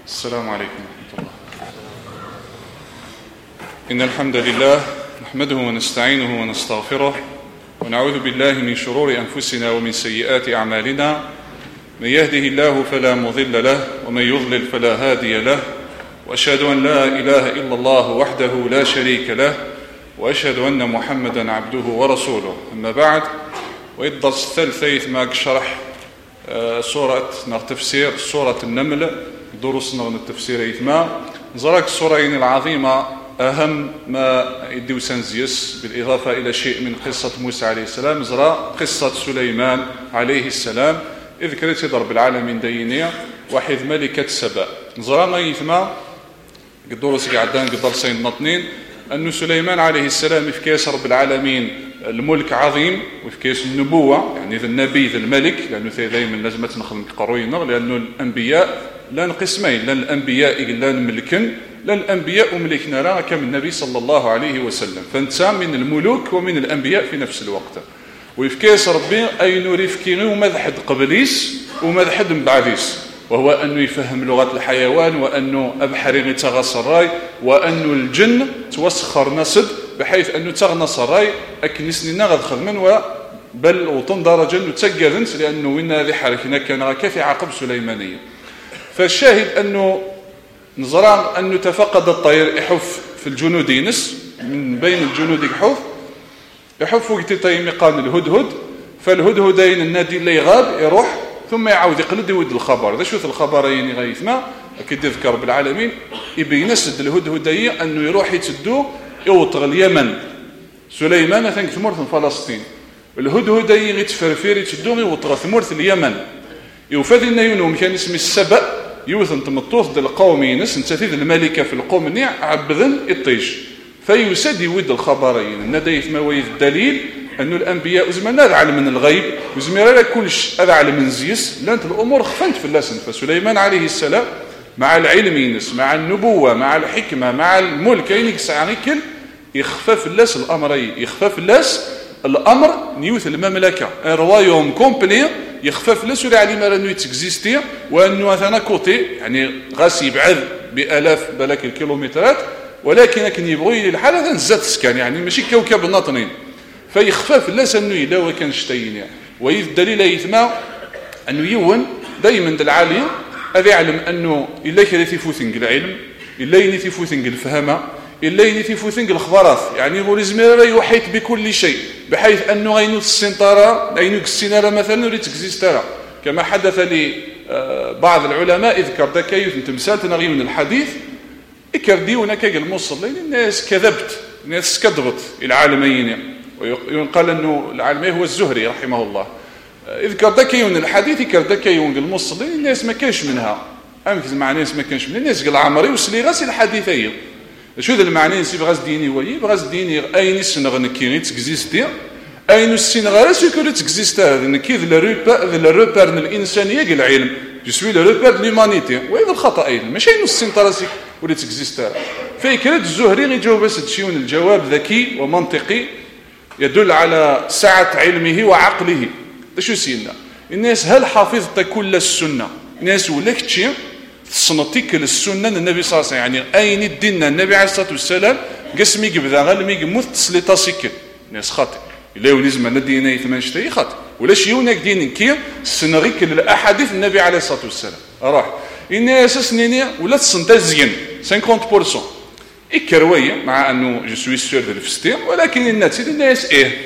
السلام عليكم ورحمة الله. إن الحمد لله نحمده ونستعينه ونستغفره ونعوذ بالله من شرور أنفسنا ومن سيئات أعمالنا. من يهده الله فلا مضل له ومن يضلل فلا هادي له، وأشهد أن لا إله إلا الله وحده لا شريك له، وأشهد أن محمدا عبده ورسوله. أما بعد، والدرس الثالث معك شرح سورة تفسير سورة النمل. دروسنا من التفسير إثما نزرك السورين العظيمة أهم ما يديو سنزيس، بالإضافة إلى شيء من قصة موسى عليه السلام، زرا قصة سليمان عليه السلام إذ كانت رب العالمين دينية وحيد ملكة سبأ. نزرا ما يثما الدروس قعدان درسين نطنين أن سليمان عليه السلام في كاس رب العالمين الملك عظيم، وفي كاس النبوة يعني ذا النبي ذا الملك، لأنه دائما لازم نخدم قروينا، لأنه الأنبياء لان قسمين، لان الأنبياء لان ملكن، لان الأنبياء ملكنا راه كما النبي صلى الله عليه وسلم، فانت من الملوك ومن الأنبياء في نفس الوقت. وفي كاس ربي أي نوري فكيني ومذحد قبليس ومذحد مبعديس، وهو أنه يفهم لغة الحيوان، وأنه أبحري تغص الراي، وأنه الجن توسخر نصد بحيث أنه تغنص الراي أكنسننا غد خدمن بل وطن درجة نتقذنت، لأنه وين هذه حركنا كان كافي عقب سليمانية. فالشاهد أنه نزران أنه تفقد الطير يحف في الجنود ينس، من بين الجنود يحف وقت طيب مقام الهدهد، فالهدهدين النادي اللي يغاب يروح ثم يعاود يقلد يود الخبر. ذا شوف الخبرين غيثما أكيد يذكر بالعالمين يبين سد الهدهدية أنه يروح يتدو يوطغ اليمن. سليمان ثانك ثمرث فلسطين، الهدهدية يتفرفير يتدو يوطغ ثمرث اليمن. يوفاد إنه ينوم كان اسم السبأ يوثن تمطوث دل القوم ينس نتثيذ الملكة في القوم نيع عبذن الطيش، فيسد يود الخبرين النديث ما ويذ الدليل أنه الأنبياء زمان هذا علم من الغيب، وزمان لا كلش هذا علم من زيس، لأنت الأمور خفنت في اللسن. فسليمان عليه السلام مع العلم ينس، مع النبوة، مع الحكمة، مع الملك ينكس عنيكل يخفف اللاس الأمرين، يخفف اللاس الأمر نيوث المملكة روايهم كومبلي يخفف لاس ولا علم أنه يتكزيستي، وأنه أثناء كوتي يعني غاس يبعد بآلاف بلاك الكيلومترات، ولكن يبغي للحالة هذا نزاد سكان يعني ماشي كوكب الناطنين، فيخفف الناس أنه إلا وكان شتين يعني. وإذ الدليل يثمى أنه يون دائما العالية هذا يعلم أنه إلا كذا يفوثنج العلم، إلا يفوثنج الفهمة، إلا يفوثنج الخبرات، يعني يقول إزمير يحيط بكل شيء بحيث أنه غينو السنطرة غينو السنارة مثلا وريت كزيستارة، كما حدث لي بعض العلماء إذكر ذاك تمثال تنغي من الحديث إكرديونا كاق الموصل لأن الناس كذبت، الناس كذبت العالمين، ويقال أنه العالمي هو الزهري رحمه الله. إذكر ذاكيون الحديث إذكر ذاكيون الموصل الناس ما كانش منها، أمكز مع ناس ما كانش منها، الناس قال عمري وسلي غاس الحديثية شو ذا المعنى نسيب غاس ديني وي بغاس ديني أين السنغ نكيني تكزيستي أين السنغ راسي كل تكزيستي هذا نكيذ للروبر الإنسانية قال العلم جسوي للروبر ليمانيتي، وإذا الخطأ أيضا ماشي إنه السنطة راسي ولا تكزيستي. فكرة الزهري يجاوب بس تشيون الجواب ذكي ومنطقي يدل على سعة علمه وعقله. شو سينا الناس هل حافظت كل السنة؟ الناس ولك شيء صنتك للسنة النبي صلى الله عليه وسلم، يعني أين الدين النبي عليه الصلاة والسلام قسمي قبذا غير ميق مثل تاسك الناس خاطئ إلا ونزم ندينا ثمان شتي خاطئ ولا شيونك دين كير سنغيك للأحاديث النبي عليه الصلاة والسلام راح الناس سنيني ولا تصنتزين 50% إكروية مع أنه جسوي السور ذا الفستير، ولكن الناس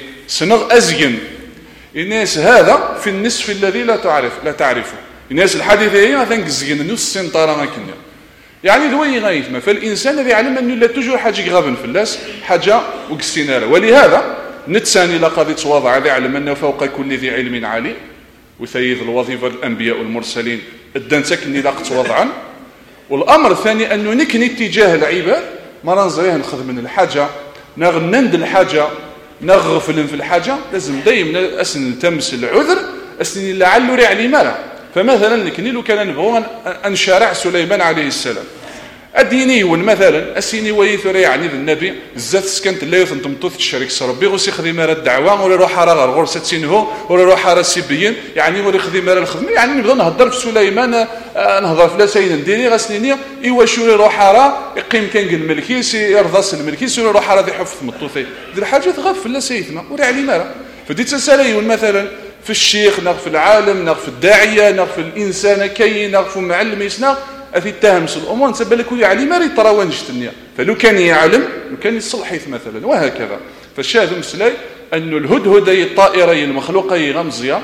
سنغ أزين الناس هذا في النصف الذي لا تعرفه. الناس الحديثية مثلا زين نص سنطارة ما كنا يعني ذوي غايث ما، فالإنسان الذي يعلم أنه لا توجد حاجة غابن في الناس حاجة وقسينارة، ولهذا نتساني لقد تواضع ذي علم أنه فوق كل ذي علم عالي، وثيث الوظيفة الأنبياء والمرسلين الدنسك أني لقت وضعا. والأمر الثاني أنه نكني اتجاه العباد ما ننظريه نخذ من الحاجة نغنند الحاجة نغفل في الحاجة، لازم دايما أسن نلتمس العذر أسن لعله ريع لماذا. فمثلا نكني لو كان نبغو أن شارع سليمان عليه السلام الديني مثلا السيني ويثري يعني النبي الزات سكنت لا يثنتمطوث الشريك ربي غوسي خدمه الدعوه ولا روح على غرسه سينهو ولا روح على السيبيين يعني ولا خدمه الخدمه يعني نبدا نهضر في سليمان نهضر في لاسين نديري غسنيني ايوا شو روح على يقيم كان الملكي سي يرضى الملكي سي روح على ذي حفظ مطوثي دير حاجه تغف لا سيثما ولا علي مالا فدي تسالي مثلا في الشيخ نغ في العالم نغ في الداعيه نغ في الانسان كي نغ في معلم يسنا أثي التهمس الأمور نسبب لك يعلي ما يتراون جتنيا فلو كان يعلم لو كان يصلحيث مثلا وهكذا فالشاهد مسلاي أن الهدهدي الطائري المخلوقي غمزية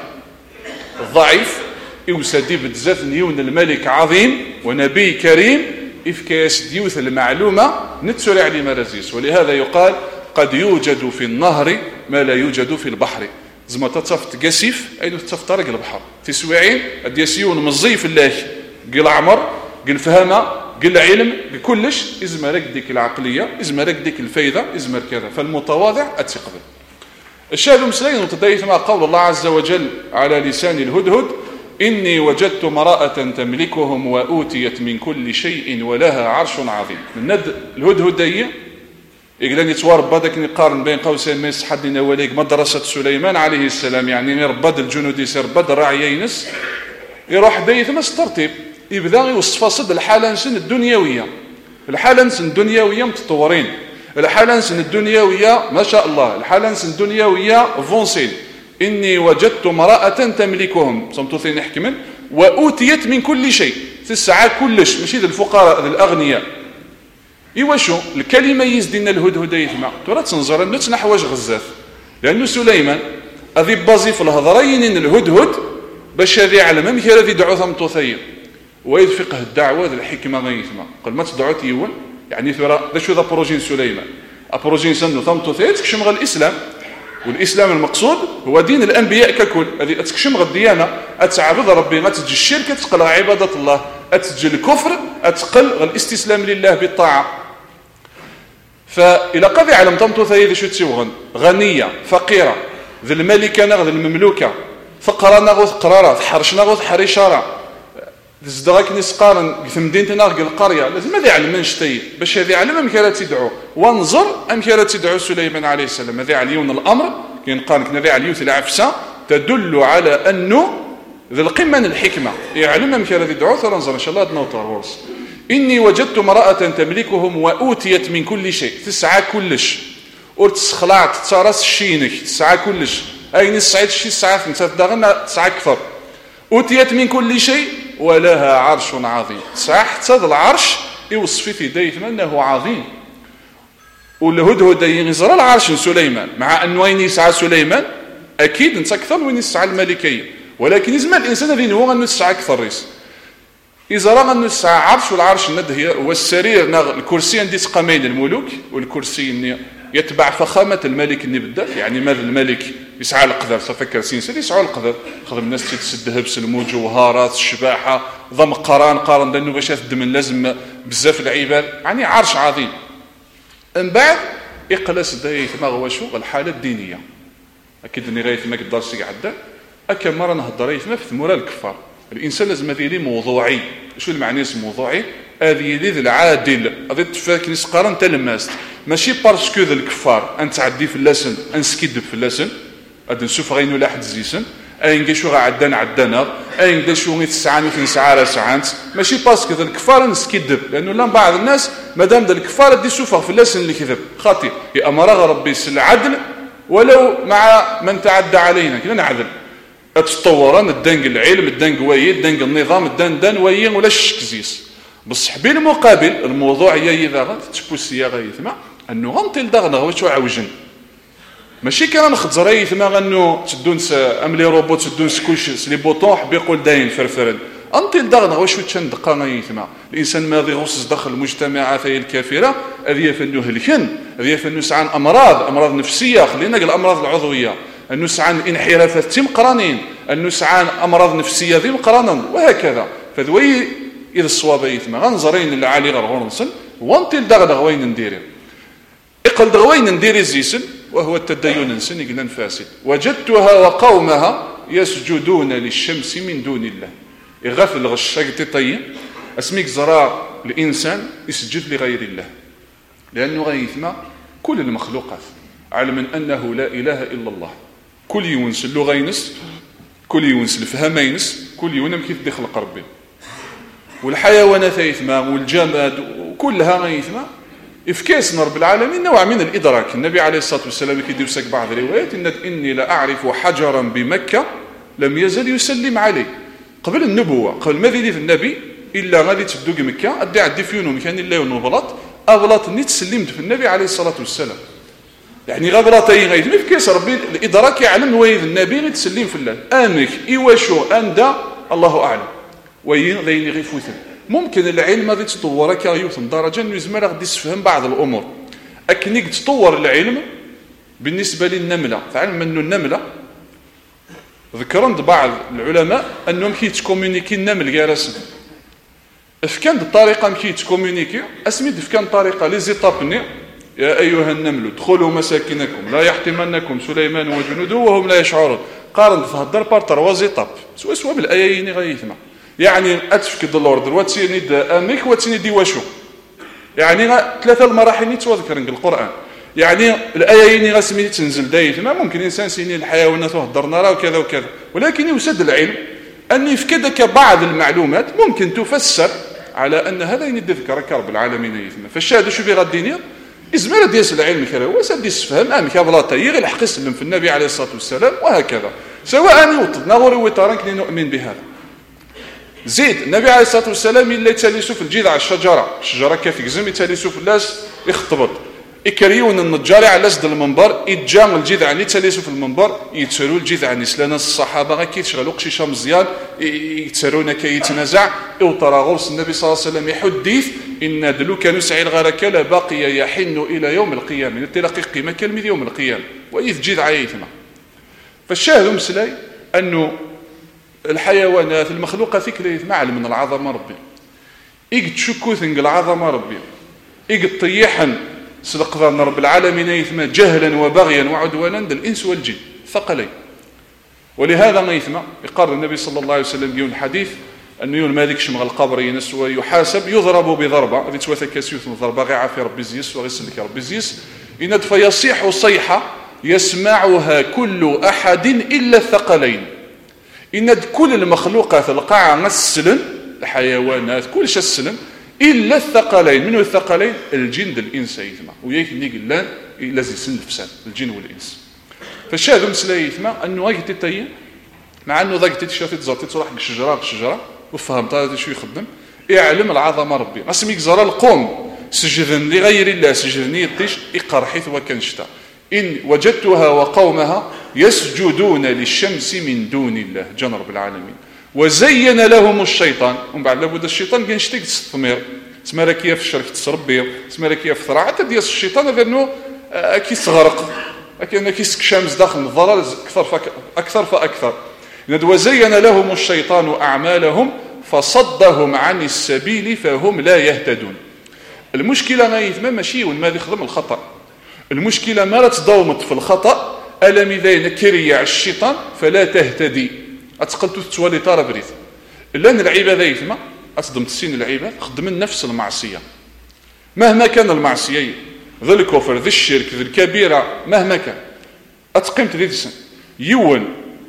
الضعيف يوسدي بزاف نيون الملك عظيم ونبي كريم إفكاس ديوث المعلومة نتسرع علي مرازيس ولهذا يقال قد يوجد في النهر ما لا يوجد في البحر زما تتصفت قسيف أي تتصفت طرق البحر في سواعين الدياسيون مزيف الله قل عمر قل فهمه قل علم بكلش ازمرك ديك العقليه ازمرك ديك الفايده ازمر كذا فالمتواضع اتقبل الشاهد مسلين متدايث مع قول الله عز وجل على لسان الهدهد إني وجدت امرأة تملكهم وأوتيت من كل شيء ولها عرش عظيم من ند الهدهدية يقولون يتوارب هذاك يقارن بين قوسين ما يصحد لنا وليك مدرسة سليمان عليه السلام يعني يربد الجنود يسير بد الراعيينس يروح دايث مس ترتيب يبدا يوصف صد الحاله نسن الدنيويه الحاله نسن الدنيويه متطورين الحاله نسن الدنيويه ما شاء الله الحاله نسن الدنيويه فونسين اني وجدت امراه تملكهم صمتوثين يحكمن واوتيت من كل شيء تسعى كلش ماشي الفقراء الاغنياء ايوا شو الكلمه يزدنا الهدهد يثمع ترى تنظر نتنا حوايج غزاف لانه سليمان اذي بازي في الهضرين ان الهدهد باش هذه علم ماشي هذه دعوه ثمطوثيه وإذ فقه الدعوة ذا الحكمة غيثما قال ما تدعو تيون يعني ثرى ذا شو ذا بروجين سليمان أبروجين سنو ثمتو ثيت كشمغ الإسلام والإسلام المقصود هو دين الأنبياء ككل هذه أتكشمغ الديانة أتعبد ربي ما تجي الشرك أتقل عبادة الله أتجي الكفر أتقل الاستسلام لله بالطاعة فإلى قضي علم ثمتو ثيت شو تسوغن غنية فقيرة ذي الملكة نغذ المملوكة فقرة نغذ قرارة حرش نغذ حريشارة تزدغك نسقارن ثمدين ناقل القريه لازم هذا يعلم من شتي باش هذا يعلم ام كانت تدعو وانظر ام كانت تدعو سليمان عليه السلام هذا عليون الامر كاين قال كنا عليون العفسه تدل على انه ذي القمه من الحكمه يعلم ام كانت تدعو فننظر ان شاء الله نوطر ورس اني وجدت امراه تملكهم واوتيت من كل شيء تسعى كلش ورتسخلعت تراس شينك تسعى كلش اين السعيد شي ساعه انت تدغنا تسعى اكثر اوتيت من كل شيء ولها عرش عظيم صح هذا العرش يوصف في دايث انه عظيم والهدهد يغزر العرش سليمان مع انه وين يسعى سليمان اكيد انت اكثر وين يسعى الملكيه ولكن يزمى الانسان الذي هو انه يسعى اكثر ريس اذا رغى انه يسعى عرش والعرش الند هو السرير الكرسي عندي تقامين الملوك والكرسي يتبع فخامه الملك اللي بدا يعني ماذا الملك يسعى القدر تفكر سينسل يسعى القدر خدم الناس تسدها بس المجوهرات الشباحه ضم قارن لانه باش تدمن لازم بزاف العباد يعني عرش عظيم من بعد يقلس دايت ما هو شو الحاله الدينيه اكيد اني غايت ما قدرش يعدى اكم مره نهضر في ثمور الكفار الانسان لازم هذه موضوعي شو المعنى موضوعي هذه ذي العادل هذه تفاك نسقارن تلماست ماشي باسكو ذا الكفار ان تعدي في اللسن ان سكيدب في اللسن هذا نشوف غينو لا حد زيسن اين كشو عدنا اين كشو تسعان في ساعه ساعات ماشي باسكو ذا الكفار نسكيدب لانه لا بعض الناس مادام ذا الكفار دي شوفها في اللسن اللي كذب خاطي يا امر ربي العدل ولو مع من تعدى علينا كنا نعدل تطورا الدنق العلم الدنق وي الدنق النظام الدن وي ولا شكزيس بصح بين المقابل الموضوع هي اذا غتبوسيا غيثما انه غنطيل دغنا واش عاوجن ماشي كان نخزر يثما انه تدونس ام لي روبوت تدونس كلشي لي بوطون حب يقول داين فرفرن انطيل دغنا واش تندقا يثما الانسان ماضي غوص داخل المجتمعات الكافره هذه فنو هلكن هذه فنو سعان امراض نفسيه خلينا الامراض العضويه انه سعان انحرافات تم قرانين انه سعان امراض نفسيه ذي مقرانا وهكذا فذوي اذا الصواب يثما غنزرين العالي غير غورنسن وانطيل دغنا وين ندير اقل دغوين ندير زيسن وهو التدين سنقنا فاسد وجدتها وقومها يسجدون للشمس من دون الله يغفل الغشاق طيب اسميك زراء الإنسان يسجد لغير الله، لأنه غيثما كل المخلوقات علما أنه لا إله إلا الله. كل يونس اللغة ينس، كل يونس الفهم ينس، كل يونم كيف يخلق ربي، والحيوانات يثما والجماد وكلها غيثما إفكاس رب العالمين نوع من الإدراك. النبي عليه الصلاة والسلام كيدير ساك بعض الروايات إني لأعرف حجرا بمكة لم يزل يسلم عليه قبل النبوة، قبل ما يدير النبي إلا غادي تبدو مكة أدي عدي فيونو مكان إلا ينبلط أغلط ني تسلمت في النبي عليه الصلاة والسلام. يعني غبرتين غيث مفكاس ربي الإدراك يعلم ويذ النبي غير تسلم في الله آمك إيواشو أندا الله أعلم وين ذيني غير فوثن. ممكن العلم غادي تطور كيوثن درجة إنه يزمر غادي تفهم بعض الأمور، أكنيك تطور العلم بالنسبة للنملة. تعلم أنه النملة ذكرند بعض العلماء أنهم كيتكومونيكي النمل جالسا فكان الطريقة كيتكومونيكي أسميد فكان طريقة لزيطابني يا أيها النمل ادخلوا مساكنكم لا يحطمنكم سليمان وجنوده وهم لا يشعرون. قارن تهدر بارتر وزيطاب سوا بالآيين غيثما يعني أتفكد الأرض واتسيني دا أميك واتسيني دي وشو يعني ثلاثة المراحل نتوذكرن القرآن. يعني الآيين غاسمين تنزل دايثما ممكن إنسان سيني الحيوانات وهدرنا راه وكذا وكذا، ولكن يوسد العلم أن يفكدك بعض المعلومات ممكن تفسر على أن هذا يذكرك رب العالمين يثما. فالشاهد شو في غادينيا إزمار ديس العلم كذا وسد يسفهم أمك أبلاطا يغي الحق يسلم في النبي عليه الصلاة والسلام وهكذا. سواء يوطدنا وتران كني نؤمن بهذا. زيد النبي عليه الصلاة والسلام اللي يتاليسوا في الجذع الشجرة كيف يجزم يتاليسوا في اللاس يخطبط إكريون النجاري على سد المنبر إتجام الجذع اللي يتاليسوا في المنبر يتسالوا الجذع نسلنا الصحابة غير كيتشغلوا قشيشة مزيان يتسالونا كي يتنازع إوطرا غرس النبي صلى الله عليه وسلم يحدث إن دلو كانوا سعي الغركة لا باقي يحن إلى يوم القيامة نتلاقي قيمة كلمة يوم القيامة وإذ جذع يثمع. فالشاهد مسلاي أنه الحيوانات المخلوقة فيك ليث معلم من العظمة ربي إيق تشكو ثنق العظمة ربي إيق طيحا سلقضان رب العالمين يثما جهلا وبغيا وعدوانا الإنس والجن ثقلين. ولهذا ما يثما يقرر النبي صلى الله عليه وسلم يقول الحديث أنه يون مالك شمغ القبر ينس ويحاسب يضرب بضربة هذه توثك كسيوث من ضربة غير عافي ربي زيس وغيسلك ربي زيس إن فيصيح صيحة يسمعها كل أحد إلا الثقلين. إن كل المخلوقات القاعة نسلن الحيوانات كل شيء السلن إلا الثقلين. منه الثقلين الجن الإنس يثما وياك نيق الله الذي سن الفساد الجن والإنس. فالشاهد مسلا يثما أنه غاية تتين مع أنه ذاك تتشافي تزرتي تروح الشجرة وفهمت هذا شو يخدم يعلم العظمة ربي اسميك زرا القوم سجدن لغير الله سجدني يطيش إقر حيث وكان شتا إن وجدتها وقومها يسجدون للشمس من دون الله جن رب العالمين وزين لهم الشيطان. ومن بعد لابد الشيطان كان شتيك تستثمر اسمها لك كيف الشرك تسربي اسمها لك كيف ثرى حتى ديال الشيطان هذا انه كيستغرق كأنه كيسكشامز داخل الضلال أكثر فأكثر. وزين لهم الشيطان أعمالهم فصدهم عن السبيل فهم لا يهتدون. المشكلة ما يثمى ماشي وما يخدم الخطأ، المشكلة ما لا تضومت في الخطأ ألم إذا ينكريع الشيطان فلا تهتدي أتقلت تتوالي طار بريث لأن العبادة يثمى أصدم تسين العبادة خدم نفس المعصية مهما كان المعصية ذا الكفر ذا الشرك ذا الكبيرة مهما كان أتقيمت ذي تسن يون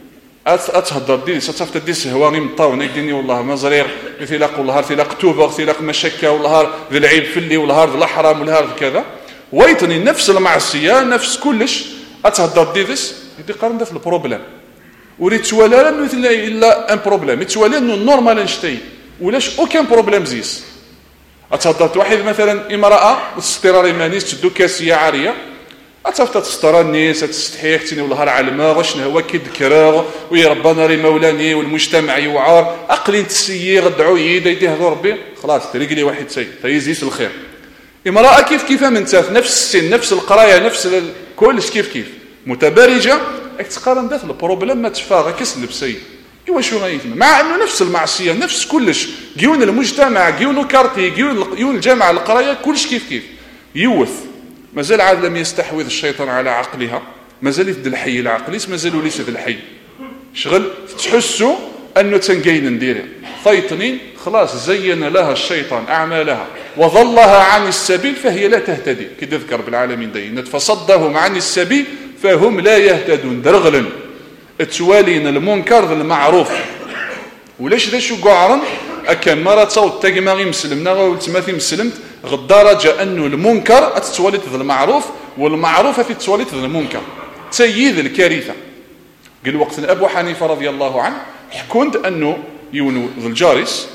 أتهدر ديس أتفت ديس هواني مطاون يديني والله ما زرير ثلاق والله ثلاق توبة ثلاق مشكة والله ذي العيب فلي والله ذي الحرام والله كذا ويتني نفس المعصية نفس كلش أتهدر ديس يدي قارن ده في البروبلم وريت ولا لا مثل إلا ان بروبلم يتوالى انه نورمال نشتي ولاش اوكان بروبلم زيس. اتهضرت واحد مثلا امراه واسترار ايمانيس تدو كاسيه عاريه اتفت تسترى الناس تستحي حتى والله العالم واش هو كيذكر ويا ربنا ري مولاني والمجتمع يوعر اقلين تسيي غدعوا يدي هذا ربي خلاص تريق لي واحد سي تيزيس الخير. امراه كيف من تاف نفس السن نفس القرايه نفس كلش كيف متبرجه تقارن ذات البروبلم ما تفاغ كسلب سي ايوا شو غايثم مع انه نفس المعصيه نفس كلش جيون المجتمع جيون كارتي جيون الجامعه القرايه كلش كيف يوث مازال عاد لم يستحوذ الشيطان على عقلها مازال يفد الحي العقلي مازالوا ليس ذا الحي شغل تحسوا أنه تنقين ندير فيطنين خلاص زين لها الشيطان أعمالها وظلها عن السبيل فهي لا تهتدي كده ذكر بالعالمين دينت فصدهم عن السبيل فهم لا يهتدون درغلا توالين المنكر المعروف ولاش ذا شو قعرن أكن مرة تصوت تجمعي مسلمنا والتماثي مسلمت غدارجة أنه المنكر أتتولد ذا المعروف والمعروف في تولد ذا المنكر تسيد الكارثة قال وقت أبو حنيفة رضي الله عنه حكمت أنه يونو ذو الجارس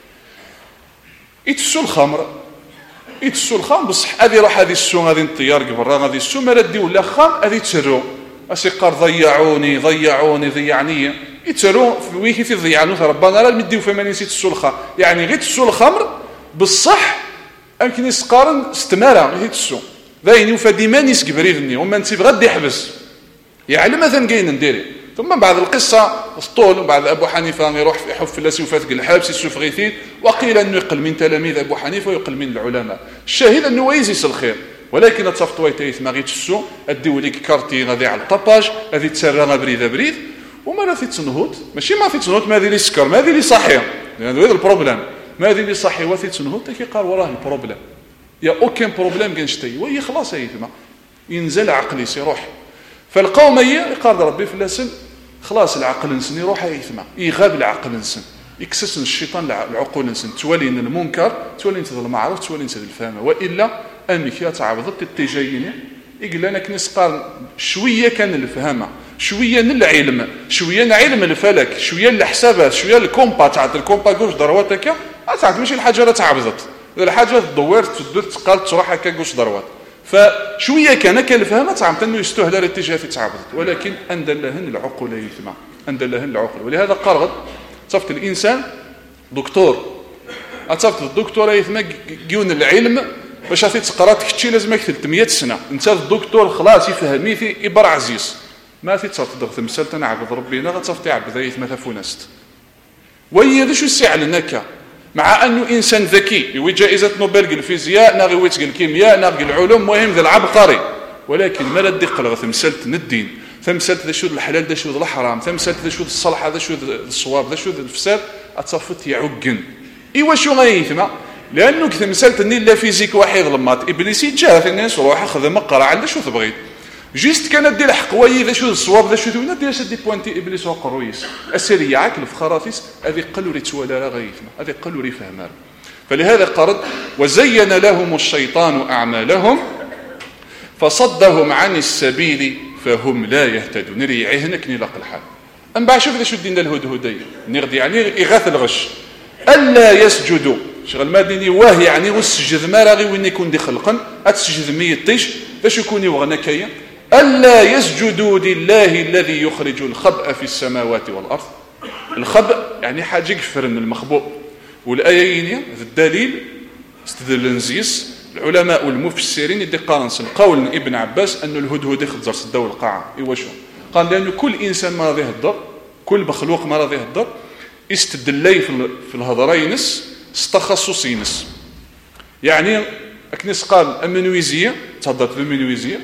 يتسو الخمر بصح هذه راح هذه السو هذه الطيار قبل هذه السو ما ردي ولا خام هذه تسرو أسيقار ضيعوني يتسرو في ويكي في ضيعانو ربنا لا مديو فما نسيت السو الخمر يعني غير تسو الخمر بالصح يمكن يسقارن استمارة غير تسو ذاين وفديما نيس كبريغني وما نسيب غادي يحبس يعني مثلا كاين نديري ثم بعد القصة اسطول وبعد أبو حنيفة يروح في حف فلاسي وفاتق الحبس يسوف غيثين وقيل أنه يقل من تلاميذ أبو حنيفة ويقل من العلماء الشاهد أنه ويزيس الخير ولكن تصفتوا يتيث ما غيتشسو أديو ليك كارتي غادي على الطباج هذه تسرى بريد وما لا تنهض ماشي ما تنهض ما هذه اللي سكر ما هذه اللي صحية لأن هذا البروبليم ما هذه اللي صحية وثي تنهض تكي قال وراه البروبليم يا أوكين بروبليم كنشتي وهي خلاص هي ثم ينزل عقلي سيروح فالقوم يقال ربي في اللسن خلاص العقل نسن يروح يثمع يغاب العقل نسن يكسس الشيطان العقول نسن تولين المنكر تولين تذل المعروف تولين تذل الفهمه والا امك يا تعبضت التجايين يقول لنا كنسقال شويه كان الفهمه شويه العلم شويه علم الفلك شويه الحسابات شويه الكومبا تاع الكومبا كوش درواتك تعرف ماشي الحاجه لا تعبضت الحاجه دورت تدور تقال تروح هكا كوش دروات فشويه كان الفهمه تعمت انه يستهدر الاتجاه في تعبدت ولكن اندل لهن العقول يثمع اندل لهن العقول ولهذا قرغد صفت الانسان دكتور صفت الدكتور يثمع جيون العلم باش تقرا تكتشي لازمك 300 سنه انت الدكتور خلاص يفهميتي ابر عزيز ما تصدق تمثل تنعبد ربنا غتصفت يعبد يثمع ثفونست وهي ذا شو السعلنك مع أنه إنسان ذكي يوي جائزة نوبل الفيزياء ناغي ويتق الكيمياء ناغي العلوم مهم ذا العبقري ولكن ما ردي قلغ ثمسلت الدين ثمسلت ذا شو الحلال ذا شو الحرام ثمسلت ذا شو الصلاح ذا شو الصواب ذا شو الفساد أتصفت يعقن إيوا شو غيثما لأنه ثمسلت أني لا فيزيك واحد لمات إبليسي جاء في الناس وروح أخذ مقرع على شو تبغي جيست كانت دير حقواي ذا شو الصواب ذا شو ثوينا دير سدي بوانتي ابليس وقرويس السريه عاكل في خراطيس هذه قالوا لي توالا لا غيثنا هذه قالوا لي فهمها فلهذا قرد وزين لهم الشيطان اعمالهم فصدهم عن السبيل فهم لا يهتدون نري عهنك نلاق الحال ام بعد شوف ذا شو دينا الهدهدي نغدي يعني اغاث الغش الا يسجدوا شغل مادني واه يعني والسجد ما راغي وين يكون دي خلقا اتسجد ميتيش باش يكون يبغى كيا ألا يسجدوا لله الذي يخرج الخبأ في السماوات والأرض الخبأ يعني حاجة كفر من المخبوء والآيين الدليل استدل نزيس العلماء والمفسرين يدي قارنس قول ابن عباس أن الهدهد يخزر صدوا القاعة إيوا شو قال لأنه كل إنسان ما راضيه الضر كل مخلوق ما راضيه الضر استدلي في الهضرينس استخصصينس يعني أكنس قال المنويزية تهضرت بالمنويزية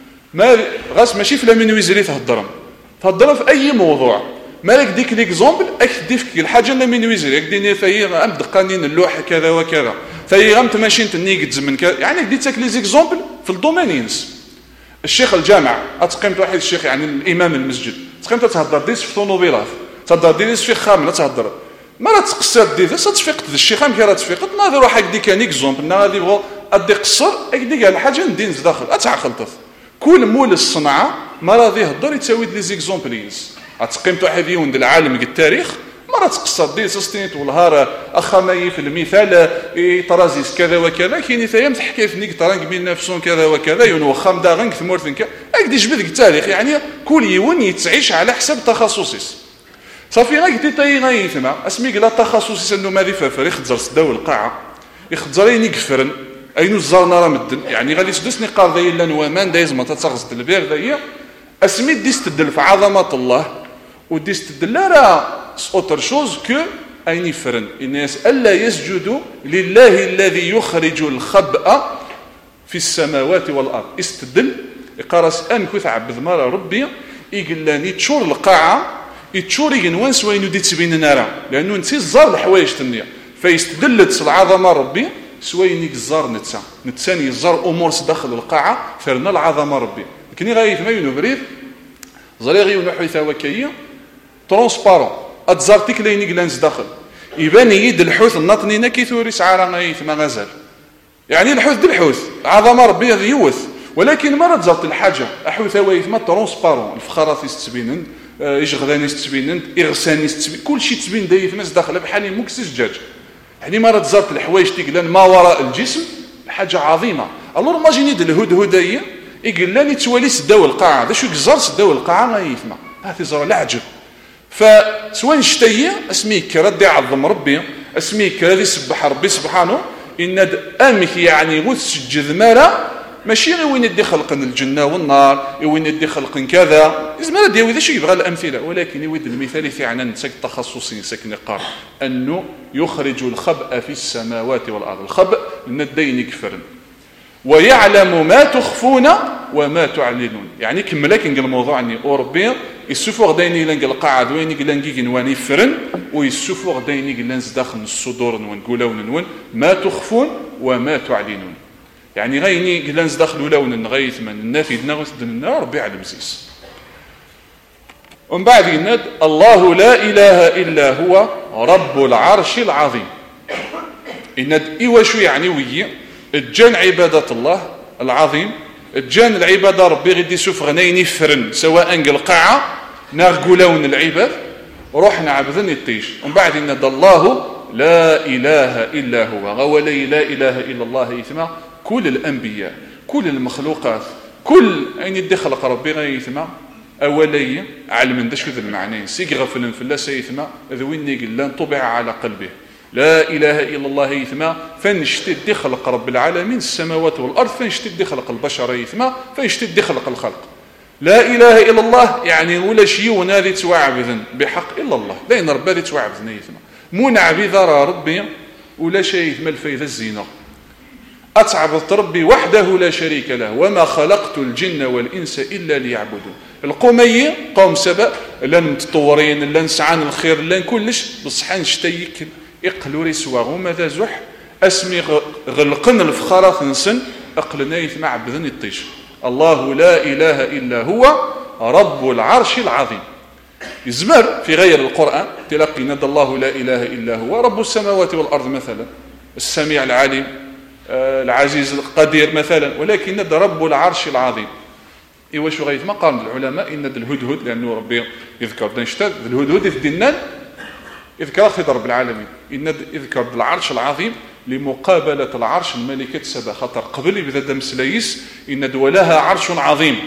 ما غاس ماشي في لامينويزري تهضرهم تهضر في اي موضوع مالك ديك ليكزومبل اكدي في الحاجه لامينويزري ديني فهي غام دقانين اللوحه كذا وكذا فهي غام تماشي تنيك تزمن كذا يعني ديتك لي زيكزومبل في الدومينينس الشيخ الجامع اتقيمت واحد الشيخ يعني الامام المسجد تقيمت تهضر ديس في طونوبيلات تهضر ديس في خامله تهضر ما لا تقصر دي تفيق الشيخ ام كي راه تفيق ناظر واحد دي كان اكزومبل غادي يبغوا ادي قصر اكدي قال حاجه ندين داخل اتعقلت كل مول الصنعه ما راضي يهضر يتساوي لي زيكزومبليز اتقيمت واحد يوند العالم التاريخ مرة تقصر دي سستينت والهار اخامي في المثال طرازيس كذا وكذا كاين ثايم تحكي في نيك طرانك 1900 كذا وكذا يونو خام داغنك ثمورتنك اكدي جبد التاريخ يعني كل يوم يتعيش على حسب تخصصيس صافي غاك دي تاي غايثما اسمي لا تخصصيس انه ما فافر يخزر صداو القاعه يخزرين يكفرن اينو الزرنا راه مدن يعني غادي تدسني قاضي الا نوامان دايز ما تتغزت البير دايا اسمي ديستدل في عظمه الله وديستدل راه اوتر شوز كو اين يفرن الناس الا يسجدوا لله الذي يخرج الخبأ في السماوات والارض استدل يقرس ان كث عبد مره ربي يقلاني تشور القاعه يتشوري نوان سوين دي تبين نارا لانه انت الزار الحوايج تنيا فيستدلت العظمه ربي سوين الزار نتساني الزار امور داخل القاعه فرنا العظمه ربي كني غايث ما ينبريد زريغي ونحويثا وكيه ترونسبارون اتزارتيك لين جلانس داخل يبان يد الحوث النطنينا كي ثوري سعارة غايث ما غزال يعني الحوث دي الحوث عظمه ربي يوث ولكن مرة تزارت الحاجه احوث وايث ما ترونسبارون الفخارات يستبينن يشغلان يستبينن اغسان يستبين كل شيء تبين دايث ماس داخل بحال موكس الزجاج يعني مرة تزارت الحوايج تيقلان ما وراء الجسم حاجه عظيمه الور ماجيني د الهدهديه يقول لاني توالي سداو القاعه هذا شو كزار سداو القاعه ما يفما هذه زرا العجب فسوين شتيه اسميك ردي عظم ربي اسميك هذه سبح ربي سبحانه ان امك يعني غث سجد مالا ماشي غير وين يدي خلق الجنه والنار وين يدي خلق كذا زعما ديال اذا شي يبغى الامثله ولكن يود المثال في عنا نسك تخصصي سك نقار انه يخرج الخبأ في السماوات والارض الخبأ من الدين كفرن ويعلم ما تخفون وما تعلنون يعني كملك نقول الموضوع اني اوربي يسفو غدايني لنقل القاعد وين يقول نواني فرن ويسفو غدايني يقول داخل الصدور ونقولوا نون ما تخفون وما تعلنون يعني غيني قلانز داخل لون غيث من النافذ نغث دنا ربي على المزيس ومن بعد يناد الله لا اله الا هو رب العرش العظيم يناد ايواشو يعني وي الجان عباده الله العظيم الجان العباده ربي غيدي سوف غنيني فرن سواء القاعه نغولون العباد روحنا عبدن الطيش ومن بعد يناد الله لا اله الا هو غولي لا اله الا الله يثما كل الانبياء كل المخلوقات كل اين يدي خلق ربي غيثما اولي علم داش كذا المعنى سيغ فلن فلا سيثما ذويني قلان طبع على قلبه لا اله الا الله يثما فنشتد خلق رب العالمين السماوات والارض فنشتد خلق البشر يثما فنشتد خلق الخلق لا اله الا الله يعني ولا شيء ونادي توعبذن بحق الا الله لين ربي ذي توعبذن يثما مو نعبذ ربي ولا شيء يثما الفايده الزينه أتعبد ربي وحده لا شريك له وما خلقت الجن والإنس إلا ليعبدون القومية قوم سبأ لن تطورين لن سعان الخير لن كلش بصحان شتيك اقلوا رسواه ماذا زح اسمي غلقن الفخارات نسن اقلنا يثمع عبدن الطيش الله لا إله إلا هو رب العرش العظيم يزمر في غير القرآن تلقي ندى الله لا إله إلا هو رب السماوات والأرض مثلا السميع العليم العزيز القدير مثلا ولكن ند رب العرش العظيم ايوا شو غيث ما قال العلماء ان الهدهد لانه ربي يذكر دنشتاد الهدهد في الدنان يذكر في رب العالمين ان يذكر العرش العظيم لمقابله العرش الملكه سبا خطر قبل بدا مسليس ان ولها عرش عظيم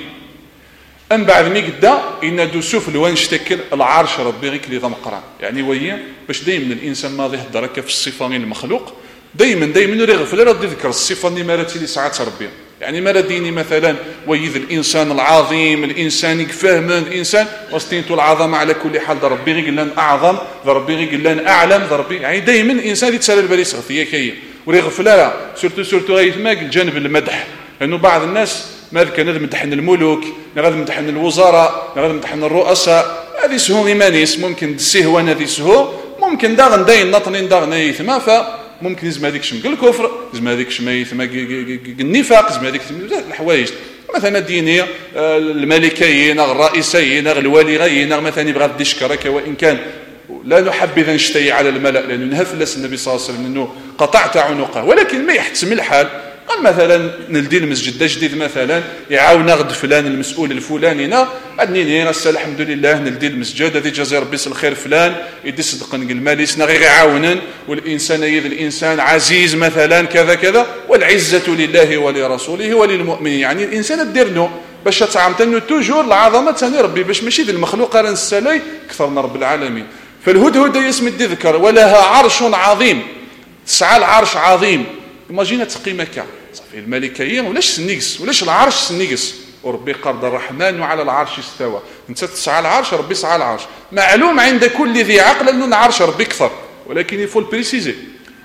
ام بعد ميقدا ان دو سفل وانشتكل العرش ربي غيك لي ضمقران يعني ويا باش دائما الانسان ما يهضر في الصفه من المخلوق دائما يغفل راه يذكر الصفه اللي مراتي لي ساعات ربي يعني ما ديني مثلا ويذ الانسان العظيم الانسان يفهم الانسان واستنتو العظمه على كل حال ربي غير لان اعظم ربي غير لان اعلم ربي يعني دائما الانسان يتسال البالي صغير كي ويغفل راه سورتو غير ما الجانب المدح لانه بعض الناس ما كان مدحن الملوك غادي مدحن الوزراء غادي مدحن الرؤساء هذه سهو ايمانيس ممكن السهوان هذه سهو ممكن داغن داين نطنين داغن يثما ممكن يزم هذيك شم الكفر يزم هذيك شم النفاق يزم هذيك الحوايج مثلا الدينيه الملكيين الرئيسيين الوالغين مثلا يبغى يدي شكرك وان كان لا نحبذ نشتي على الملأ لانه نهفلس النبي صلى الله عليه وسلم انه قطعت عنقه ولكن ما يحتسم الحال قال مثلا نلدي المسجد جديد مثلا يعاون غد فلان المسؤول الفلاني ادنيني الحمد لله نلدي المسجد هذه جزاء ربي الخير فلان يدي صدق الماليس غير يعاونن والانسان يذ الانسان عزيز مثلا كذا كذا والعزه لله ولرسوله وللمؤمنين يعني الانسان دير له باش تعامل توجور العظمه ثاني ربي باش ماشي ذي المخلوق راه نسالي كثر من رب العالمين فالهدهد يسمى الذكر ولها عرش عظيم تسعى العرش عظيم إيماجينا تقيمك صافي الملكيه ولاش سنيقس ولاش العرش سنيقس وربي قرض الرحمن على العرش استوى انت تسعى العرش ربي سعى العرش معلوم عند كل ذي عقل انه العرش ربي كثر ولكن يفول بريسيزي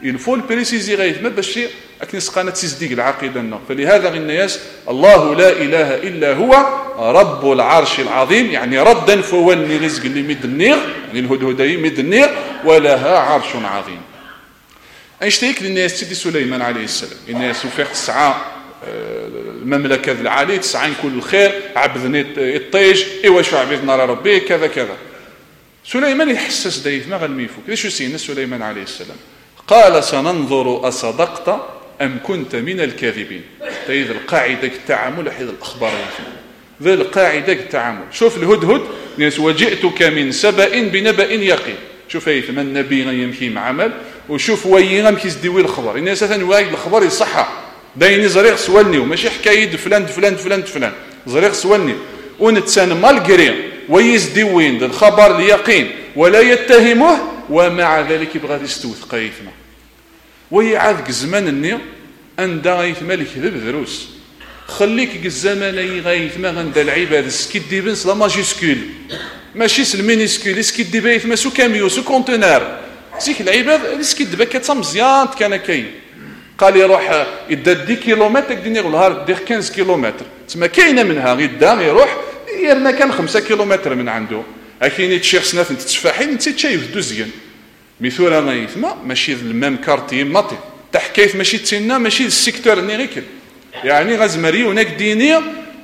الفول بريسيزي غيثما باش اكني سقانه تسديق العقيده لنا. فلهذا الناس الله لا اله الا هو رب العرش العظيم، يعني ردا فولني رزق اللي مدنيغ، يعني الهدهدي مدنيغ ولها عرش عظيم. ايشتيك للناس سيدي سليمان عليه السلام، الناس وفيق الساعه المملكه العاليه تسعين كل الخير، عبدني الطيج ايوا شو عبدنا ربي كذا كذا. سليمان يحسس دايف ما غنميفوك ليش سيدنا سليمان عليه السلام قال سننظر أصدقت أم كنت من الكاذبين. هذه القاعدة التعامل حيث الأخبار ذي القاعدة التعامل. شوف الهدهد ناس وجئتك من سبأ بنبأ يقين. شوف هي ثم النبي يمشي مع عمل وشوف وين غيمشي يدوي الخبر. الناس ثاني واحد الخبر يصحى دايني زريق سولني وماشي حكاية فلان فلان فلان فلان زريق سولني ونتسان مالغري ويزدوين الخبر اليقين ولا يتهمه ومع ذلك يبغى يستوثق يثما ويعاذك الزمان النير عند غيثما الكذب دروس خليك الزمان غيثما عند العباد سكيدي بنس لا ماجيسكول ماشي سلمينيسكول سكيدي بايثما سو كاميو سو كونتينر سيك العباد سكيد بكا تمزيان كان كاين قال يروح يدا 10 كيلومتر كدير النهار دير 15 كيلومتر تما كاينه منها غيدا يروح يرنا كان 5 كيلومتر من عنده اكيني تشيخ سنات انت تفاحين انت تشايف دوزيان مثولا ما يثما ماشي المام كارتي ماطي تحكيت ماشي تسنا ماشي السيكتور نيريكل يعني غازمري وناك ديني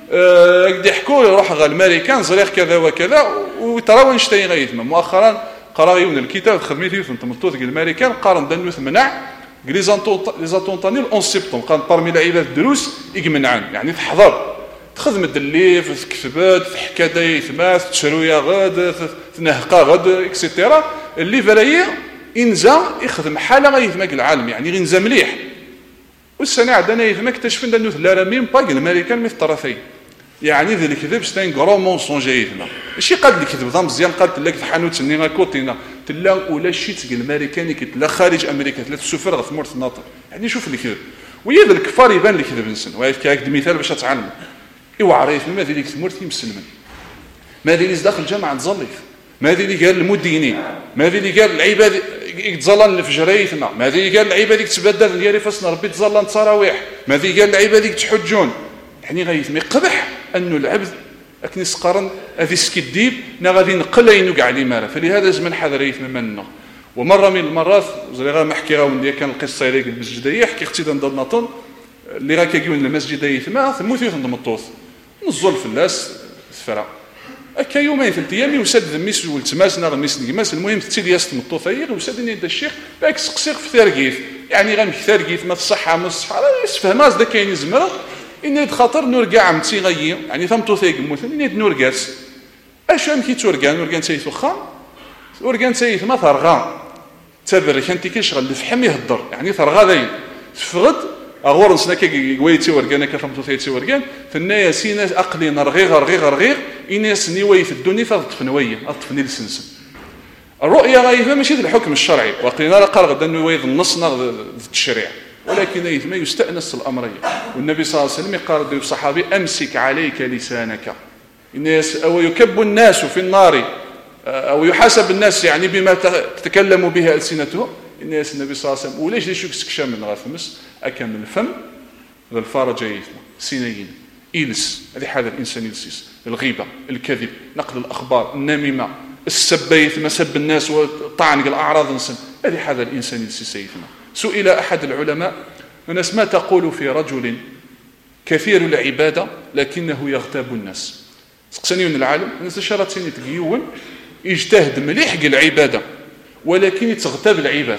يحكوا يروح غا الامريكان زريخ كذا وكذا وتراو نشتي غيثما مؤخرا قرايون الكتاب خدمتي في تمطوط الامريكان قارن دنوث منع لي زاتونطاني 11 سبتمبر قال برمي العباد الدروس يمنعان يعني تحضر تخدم الدليف تكتبات تحكى دايثماث تشرويا غاد تنهقا غاد اكسيتيرا اللي فرايا انزا يخدم حاله غيثماك العالم يعني غينزا مليح والسنه عندنا يثماك اكتشفنا انه لا راه ميم باغ الامريكان مثل الطرفين يعني ذا الكذب ستاين غرو مونسونج يثما ماشي قاد الكذب ذا مزيان قاد لك الحانوت ني كوتينا تلا ولا شي تقل الامريكاني كتلا خارج امريكا ثلاث سفر غف مورت الناطق يعني شوف الكذب ويا ذا الكفار يبان الكذب نسن وهاي كاك مثال باش تعلم ايوا عريف ما ذلك ثمرتي مسلمين ما ذلك داخل الجامعه تزلف ما ذلك قال المدينين ما ذلك قال العباد يتزلن الفجريثنا ما ذلك قال العباد يتبدل ديالي فاصنا ربي تزلن تراويح ما ذلك قال العباد تحجون يعني غيث ما يقبح انه العبد اكني سقرن هذه سكديب نا غادي نقلين كاع لي مالا فلهذا زمن حذر يثم منه ومره من المرات زري غا محكي غا وندي كان القصه ديال المسجد يحكي اختي دندنطن اللي راه كيجيون المسجد يثما ثموت يثنمطوث نزل في الناس الفرا هكا يومين ثلاث ايام يوسد ذميس والتماسنا غميس نقماس المهم تسيدي يستمطوثير وسادني هذا الشيخ باك سقسيق في ثرقيف يعني غير ثرقيف ما الصحه ما الصحه يسفهم هذا كاين زمره ان خاطر نورقا عمتي غي يعني ثمطوثيق مثلا ان نورقاس اش يمكن تورقان نورقان تايث وخا نورقان تايث ما ثرغا تبرك انت كيشغل الفحم يهضر يعني ثرغا ذاين تفغد اغور نسنا كيويتي ورقانا كفمطوثيتي ورقان فنايا سينا اقلي نرغيغ الناس نيوي في الدنيا فطفنويه اطفني السنسن الرؤيه غايفه ماشي الحكم الشرعي وقينا قال غدا نوي النصنا التشريع ولكن ايثما يستأنس الامرين والنبي صلى الله عليه وسلم قال للصحابي امسك عليك لسانك الناس او يكب الناس في النار او يحاسب الناس يعني بما تتكلم به السنتهم الناس النبي صلى الله عليه وسلم وليش ليش يكسكشا من غافمس اكمل الفم للفرج يثما سينين إلس هذه حاجة الإنسان يلسيس الغيبة الكذب نقل الأخبار النميمة السب ما سب الناس وطعن الأعراض نسن هذه حاجة الإنسان يلسيس يثما سئل أحد العلماء الناس ما تقول في رجل كثير العبادة لكنه يغتاب الناس سقسني من العالم الناس شرط سنة تقيون يجتهد مليح العبادة ولكن يتغتاب العباد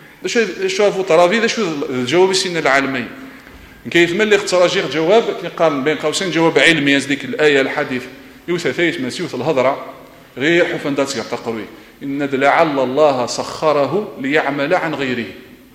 شو طرافي ذا شو الجواب سن العالمين كيف ملي اختراجي جواب قال بين قوسين جواب علمي هذيك الايه الحديث يوثثيت مسيوث الهضره غير حفندات تقروي ان لعل الله سخره ليعمل عن غيره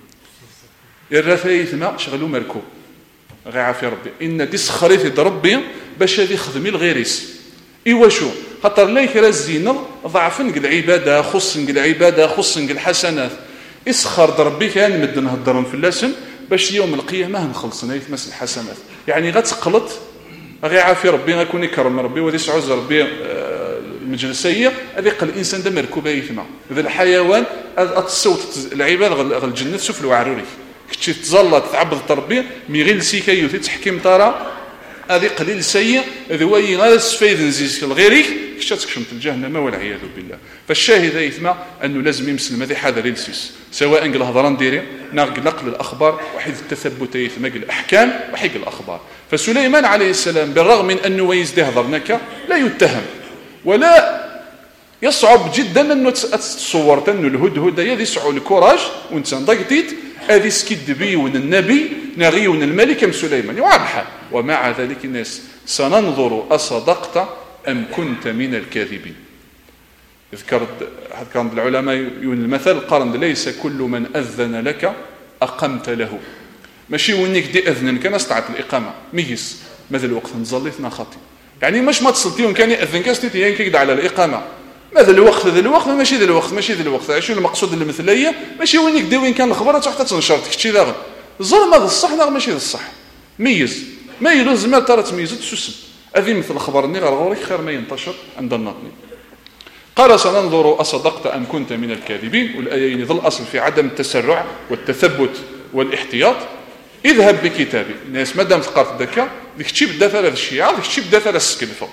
الرثيث ما شغلوا مركوب غير عافيه ربي ان دي سخريت ربي باش هذه خدمي الغيريس ايوا شو خاطر ليك الزينه ضعف العباده خص العباده خص الحسنات اسخر ربي كان مد نهضرهم في اللسن باش يوم القيامه نخلصنا يتمس الحسنات يعني غتقلط غير عافي ربي غيكون يكرم ربي ودي سعوز ربي المجلسيه هذه قال الانسان ده مركوبه يثما هذا الحيوان الصوت العباد غل الجنه سفل وعروري كنتي تزلط تعبد التربيه مي غير سيكايو تحكيم طرا هذه قليل سيء هذا هو يغاس فايد نزيز الغيري كنت تكشمت الجهنم والعياذ بالله. فالشاهد يثما انه لازم يمسلم هذه حذر يلسيس سواء قال هضران ديري نقل الاخبار وحيد التثبت يثما الاحكام وحيد الاخبار. فسليمان عليه السلام بالرغم من انه يزدي هضرنك لا يتهم ولا يصعب جدا انه تصورت انه الهدهد يسعوا الكوراج وانت ضقتيت هذه سكيد بيون النبي نغيون الملك ام سليمان وعبحا. ومع ذلك الناس سننظر أصدقت أم كنت من الكاذبين. ذكرت كان العلماء يقول المثل قرن ليس كل من أذن لك أقمت له ماشي وينك دي أذن كان استعت الإقامة ميس ماذا الوقت نزليتنا خاطي يعني مش ما تصلتيهم كان يأذن كاستيت ينكد على الإقامة ماذا الوقت ذا الوقت ماشي ذا الوقت ماشي ذا الوقت شو المقصود المثلية ماشي وينك دي وين كان الخبر تحت تنشرت كشي ذا الظلم هذا الصح لا ماشي ذا الصح ميز ما يلزم ترى تميزت تسوسم هذه مثل خبرني غير خير ما ينتشر عند الناطقين. قال سننظر أصدقت أم كنت من الكاذبين والآيين ظل أصل في عدم التسرع والتثبت والاحتياط. اذهب بكتابي الناس ما دام تقرأت ذكا ذيك تشي بدا ثلاث الشيعة ذيك تشي بدا ثلاث السكلفة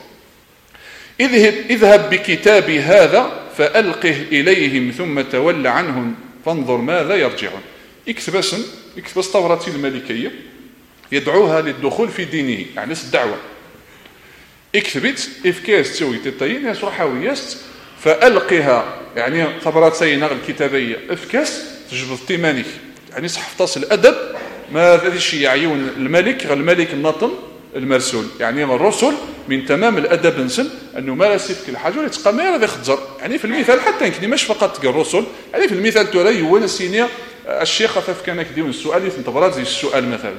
اذهب بكتابي هذا فألقه إليهم ثم تول عنهم فانظر ماذا يرجعون. اكتب التوراة الملكية يدعوها للدخول في دينه يعني الدعوة اكتبت افكاس تسوي تطين يا صحاويست فألقها يعني ثبراتين الكتابية افكاس تجبد تيمانيك يعني صحفطاس الأدب ما هذا الشيء يعيون الملك الناطم المرسول يعني الرسل من تمام الأدب نسن أنه ما راسيتك الحاجة يتقى ما هذا خزر يعني في المثال حتى يمكن مش فقط الرسل يعني في المثال ترى يوان السينية الشيخ خفاف كان يديون السؤال يتنتظرات زي السؤال مثلا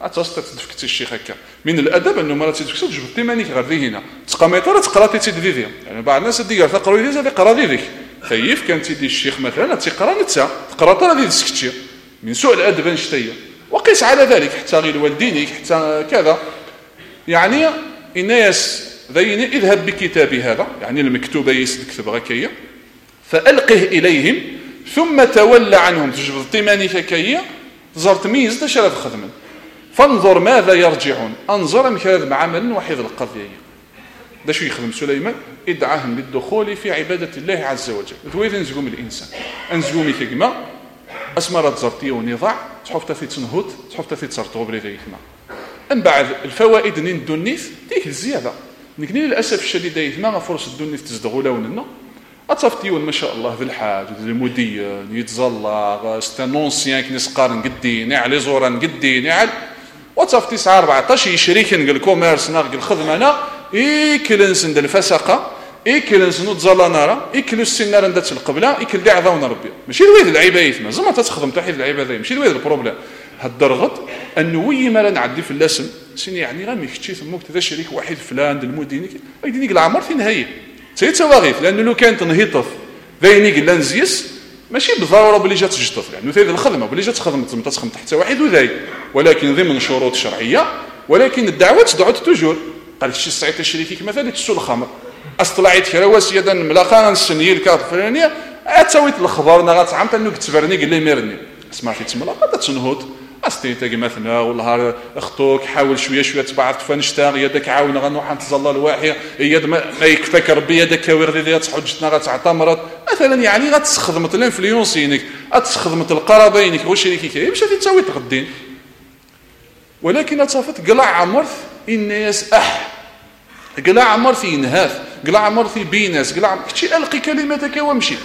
تدفكت الشيخ هكا من الادب انه مرات تدفكت تجبد تيمانيك غير هنا تقاميطره تقرا تيدي يعني بعض الناس ديال تقرا دي هذه قرا ديك ثيف كان تيدي الشيخ مثلا تقرا نتا تقرا طرا ديال السكتيه من سوء الادب نشتيه وقيس على ذلك حتى غير والدينك حتى كذا يعني الناس ذين اذهب بكتابي هذا يعني المكتوبه يكتب غكيه فالقه اليهم ثم تولى عنهم تجبد تيمانيك كيه زرت ميز تشرف خدمه فانظر ماذا يرجعون انظر من هذا معامل وحيد القضيه ده شو يخدم سليمان ادعاهم للدخول في عباده الله عز وجل ذويذ نزقوم الانسان انزقومي كما اسمرت زرتيه ونضاع تحفت في تنهوت تحفت في تصرطو بري ذيكما ان بعد الفوائد نين دونيث ديك الزياده نكني للاسف الشديد يثما فرص الدونيث تزدغوا لوننا اتصفتيون ما شاء الله ذي الحاج ذي المدير يتزلق ستانونسيان كنسقارن قدين على زوران قدين على وتصفتي ساعه 14 يشريك نقول كوميرس ناقل الخدمه انا كلنس ند الفسقه كلنس نوت زلانارا كل السنار ندات القبله كل داع ذا ربي ماشي الويد العبايت ما زعما تتخدم تحيد العباده ماشي الويد البروبليم هالدرغط انه وي ما نعدي في اللسن سيني يعني غير ميكتشي ثمك ذا شريك واحد فلان المديني غادي العمر في نهايه سيتواغيث لانه لو كانت نهيطف ذيني قال نزيس ماشي بالضروره بلي جات تجطف يعني مثل الخدمه بلي جات تخدم تخدم تحت واحد وذاي ولكن ضمن شروط شرعيه ولكن الدعوه تدعو توجور قال شي سعيت شريكك مثلا تسول الخمر اصطلعت كراواس يدا ملاقا نسني الكارت الفلانيه اتسويت الخبر غاتعمت انه كتبرني قال لي ميرني اسمع في تملاقا تنهض استيتاك مثلا والله اختوك حاول شويه تبعث فنشتاغ يدك عاون غنروح نتزلى الواحيه يد ما يكفاك ربي يدك ويغدي ديال حجتنا غتعتمرت مثلا يعني غتستخدم الانفلونسينك غتستخدم القرابينك وشريكك باش تسوي تغدين ولكن تصافت قلع عمرث الناس قلع عمرث ينهاث قلع عمرث بيناس قلع كتشي القي كلمتك وامشي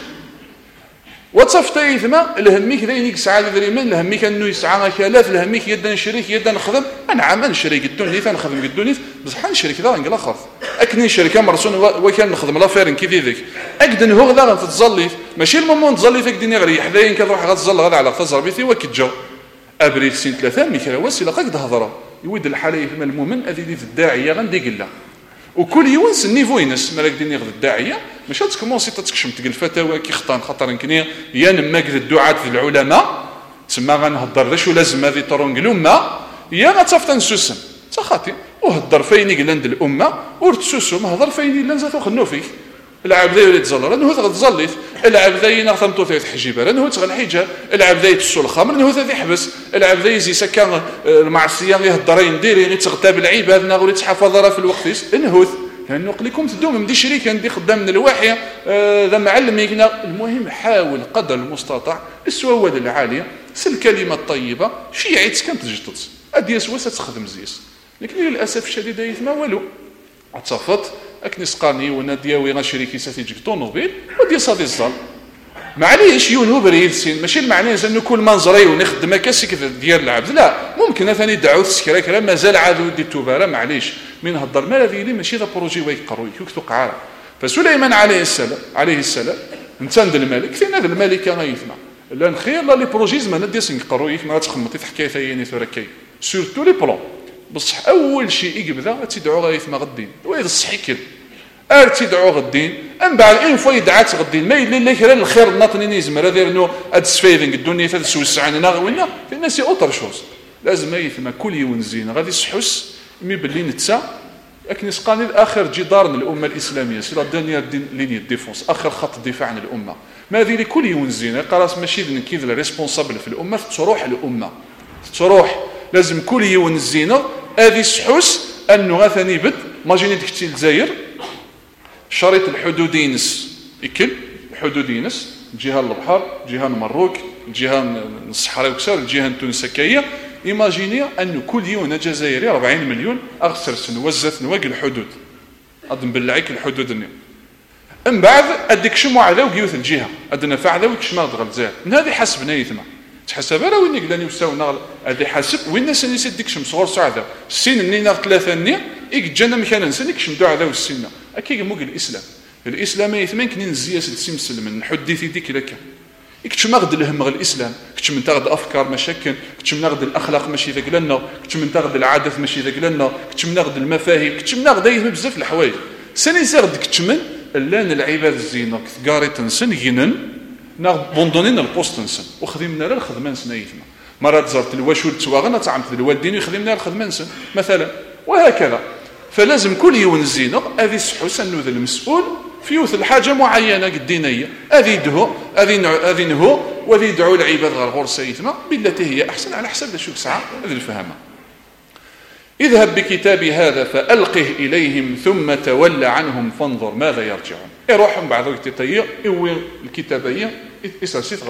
وتصفتي ثما الهميك ذينيك سعاده دريمن الهميك انه يسعى كلاف الهميك يدا شريك يدا نخدم انا عمل شريك الدنيا نخدم الدنيا بصح نشريك ذا نقلا خاف اكني شركه مرسون وكان نخدم لا فيرن كي ذيك اكدن هو غدا تتزلي ماشي المومون تزلي فيك الدنيا غير حداين كتروح غتزل غدا على تزربيتي وكتجا ابريل سين 3 ميكرا واسيله قد هضره يود الحالي في المؤمن هذه اللي في الداعيه غندي قلا وكل يوم النيفو ينس مالك ديني غد الداعيه ماشي تكمونسي تتكشم تقل الفتاوى كي خطان خاطر نكني يا نما كذا الدعاة العلماء تسمى غنهضر شو لازم هذه طرونق الامه يا غتصافط نسوسم تخاطي وهضر فيني قلند الامه ورتسوسم هضر فيني لان زاتو خنو فيك العب ذي وليت زلر انه تغتزليت العب ذي نغتمطو ثلاث حجيبه انه تغل الحجاب العب ذي تسول الخمر انه ذي يحبس العب ذي زي سكان المعصيه يهضرين ديري غير تغتاب العباد نغولي تحافظ راه في الوقت انه لانه قليكم تدوم مدي شريك ندي خدام من الواحيه ذا معلم يقنا. المهم حاول قدر المستطاع السواد العاليه الكلمه الطيبه شي عيت كانت تجدد اديس وسا تخدم زيس. لكن للاسف الشديد ما والو تصفت اكني سقاني ونادياوي غنشريكي ساتيجيك طونوبيل ودي صادي الزال معليش يونو بريد سين ماشي المعنى انه كل منظري ونخدم كاسك ديال العبد لا ممكن ثاني دعوت سكرا كلام مازال عاد ودي التوباره معليش من هضر ما هذه لي ماشي ذا بروجي ويقروي كيف قعاره. فسليمان عليه السلام نتند الملك فين هذا الملك كان يسمع لان خير لا لي بروجيز ما ندير سنقروي ما تخمطي حكايه ثاني ثوركي سورتو لي بلون بصح اول شيء يقبضها تدعو غايث ما غدين ويد الصحي كده تدعو غدين ان بعد ان فوا دعات غدين ما يلي لك الخير الناطنين يزمر هذا انه اد سفيدنج الدنيا تسوس عنا وينا في الناس اوتر شوز لازم يثما كل يوم زين غادي يسحس مي باللي نتسا لكن يسقاني اخر جدار الامه الاسلاميه سي لا دانيير ليني ديفونس اخر خط دفاع عن الامه ما هذه لكل يوم زين قراص ماشي كيف الريسبونسابل في الامه تروح الامه تروح لازم كل يوم الزينه هذه سحوس انه غاثاني بد ماجيني ديك الجزائر شريط الحدودينس يكل الحدودينس جهه البحر جهه المروك جهه الصحراء وكسر الجهه التونسيه ايماجيني انه كل يوم جزائري 40 مليون اغسر سنوزت نواق الحدود اظن بالعيك الحدود من بعد اديك شمو على وقيوث الجهه ادنا فعل ذوك شما غلزات من هذه حسبنا يثما تحسب راه وين يقدر يساونا هذه حسب وين الناس اللي يسدك شم صغار سعاده السن نينا ثلاثه ني يجنا مكان نسنك شم دعاء ذا والسن اكيد موج الاسلام يثمن كنين زياس السمسل من حديثي ديك لك كتش ماغد الهم الاسلام كتش من تاخذ افكار مشاكل كتش من ناخذ الاخلاق ماشي ذاك لنا كتش من تاخذ العادات ماشي ذاك لنا كتش من ناخذ المفاهيم كتش من ناخذ بزاف الحوايج سني زرد كتش من لان العباد الزينه كثقاري تنسن ينن ناخ بوندونين البوست نسن وخدمنا لا الخدمه نسن يثما مرات زرت الواشول تواغنا تعمت الوالدين يخدمنا الخدمه نسن مثلا وهكذا. فلازم كل يوم الزينه هذه سحوس انه ذا المسؤول في يوث الحاجه معينه الدينيه هذه يدهو هذه نهو وذي يدعو العباد غير غرسه يثما بالتي هي احسن على حسب شو ساعه هذه الفهمه. اذهب بكتابي هذا فألقه إليهم ثم تولى عنهم فانظر ماذا يرجعون. يروحهم بعض الكتابية الكتابية إساسيت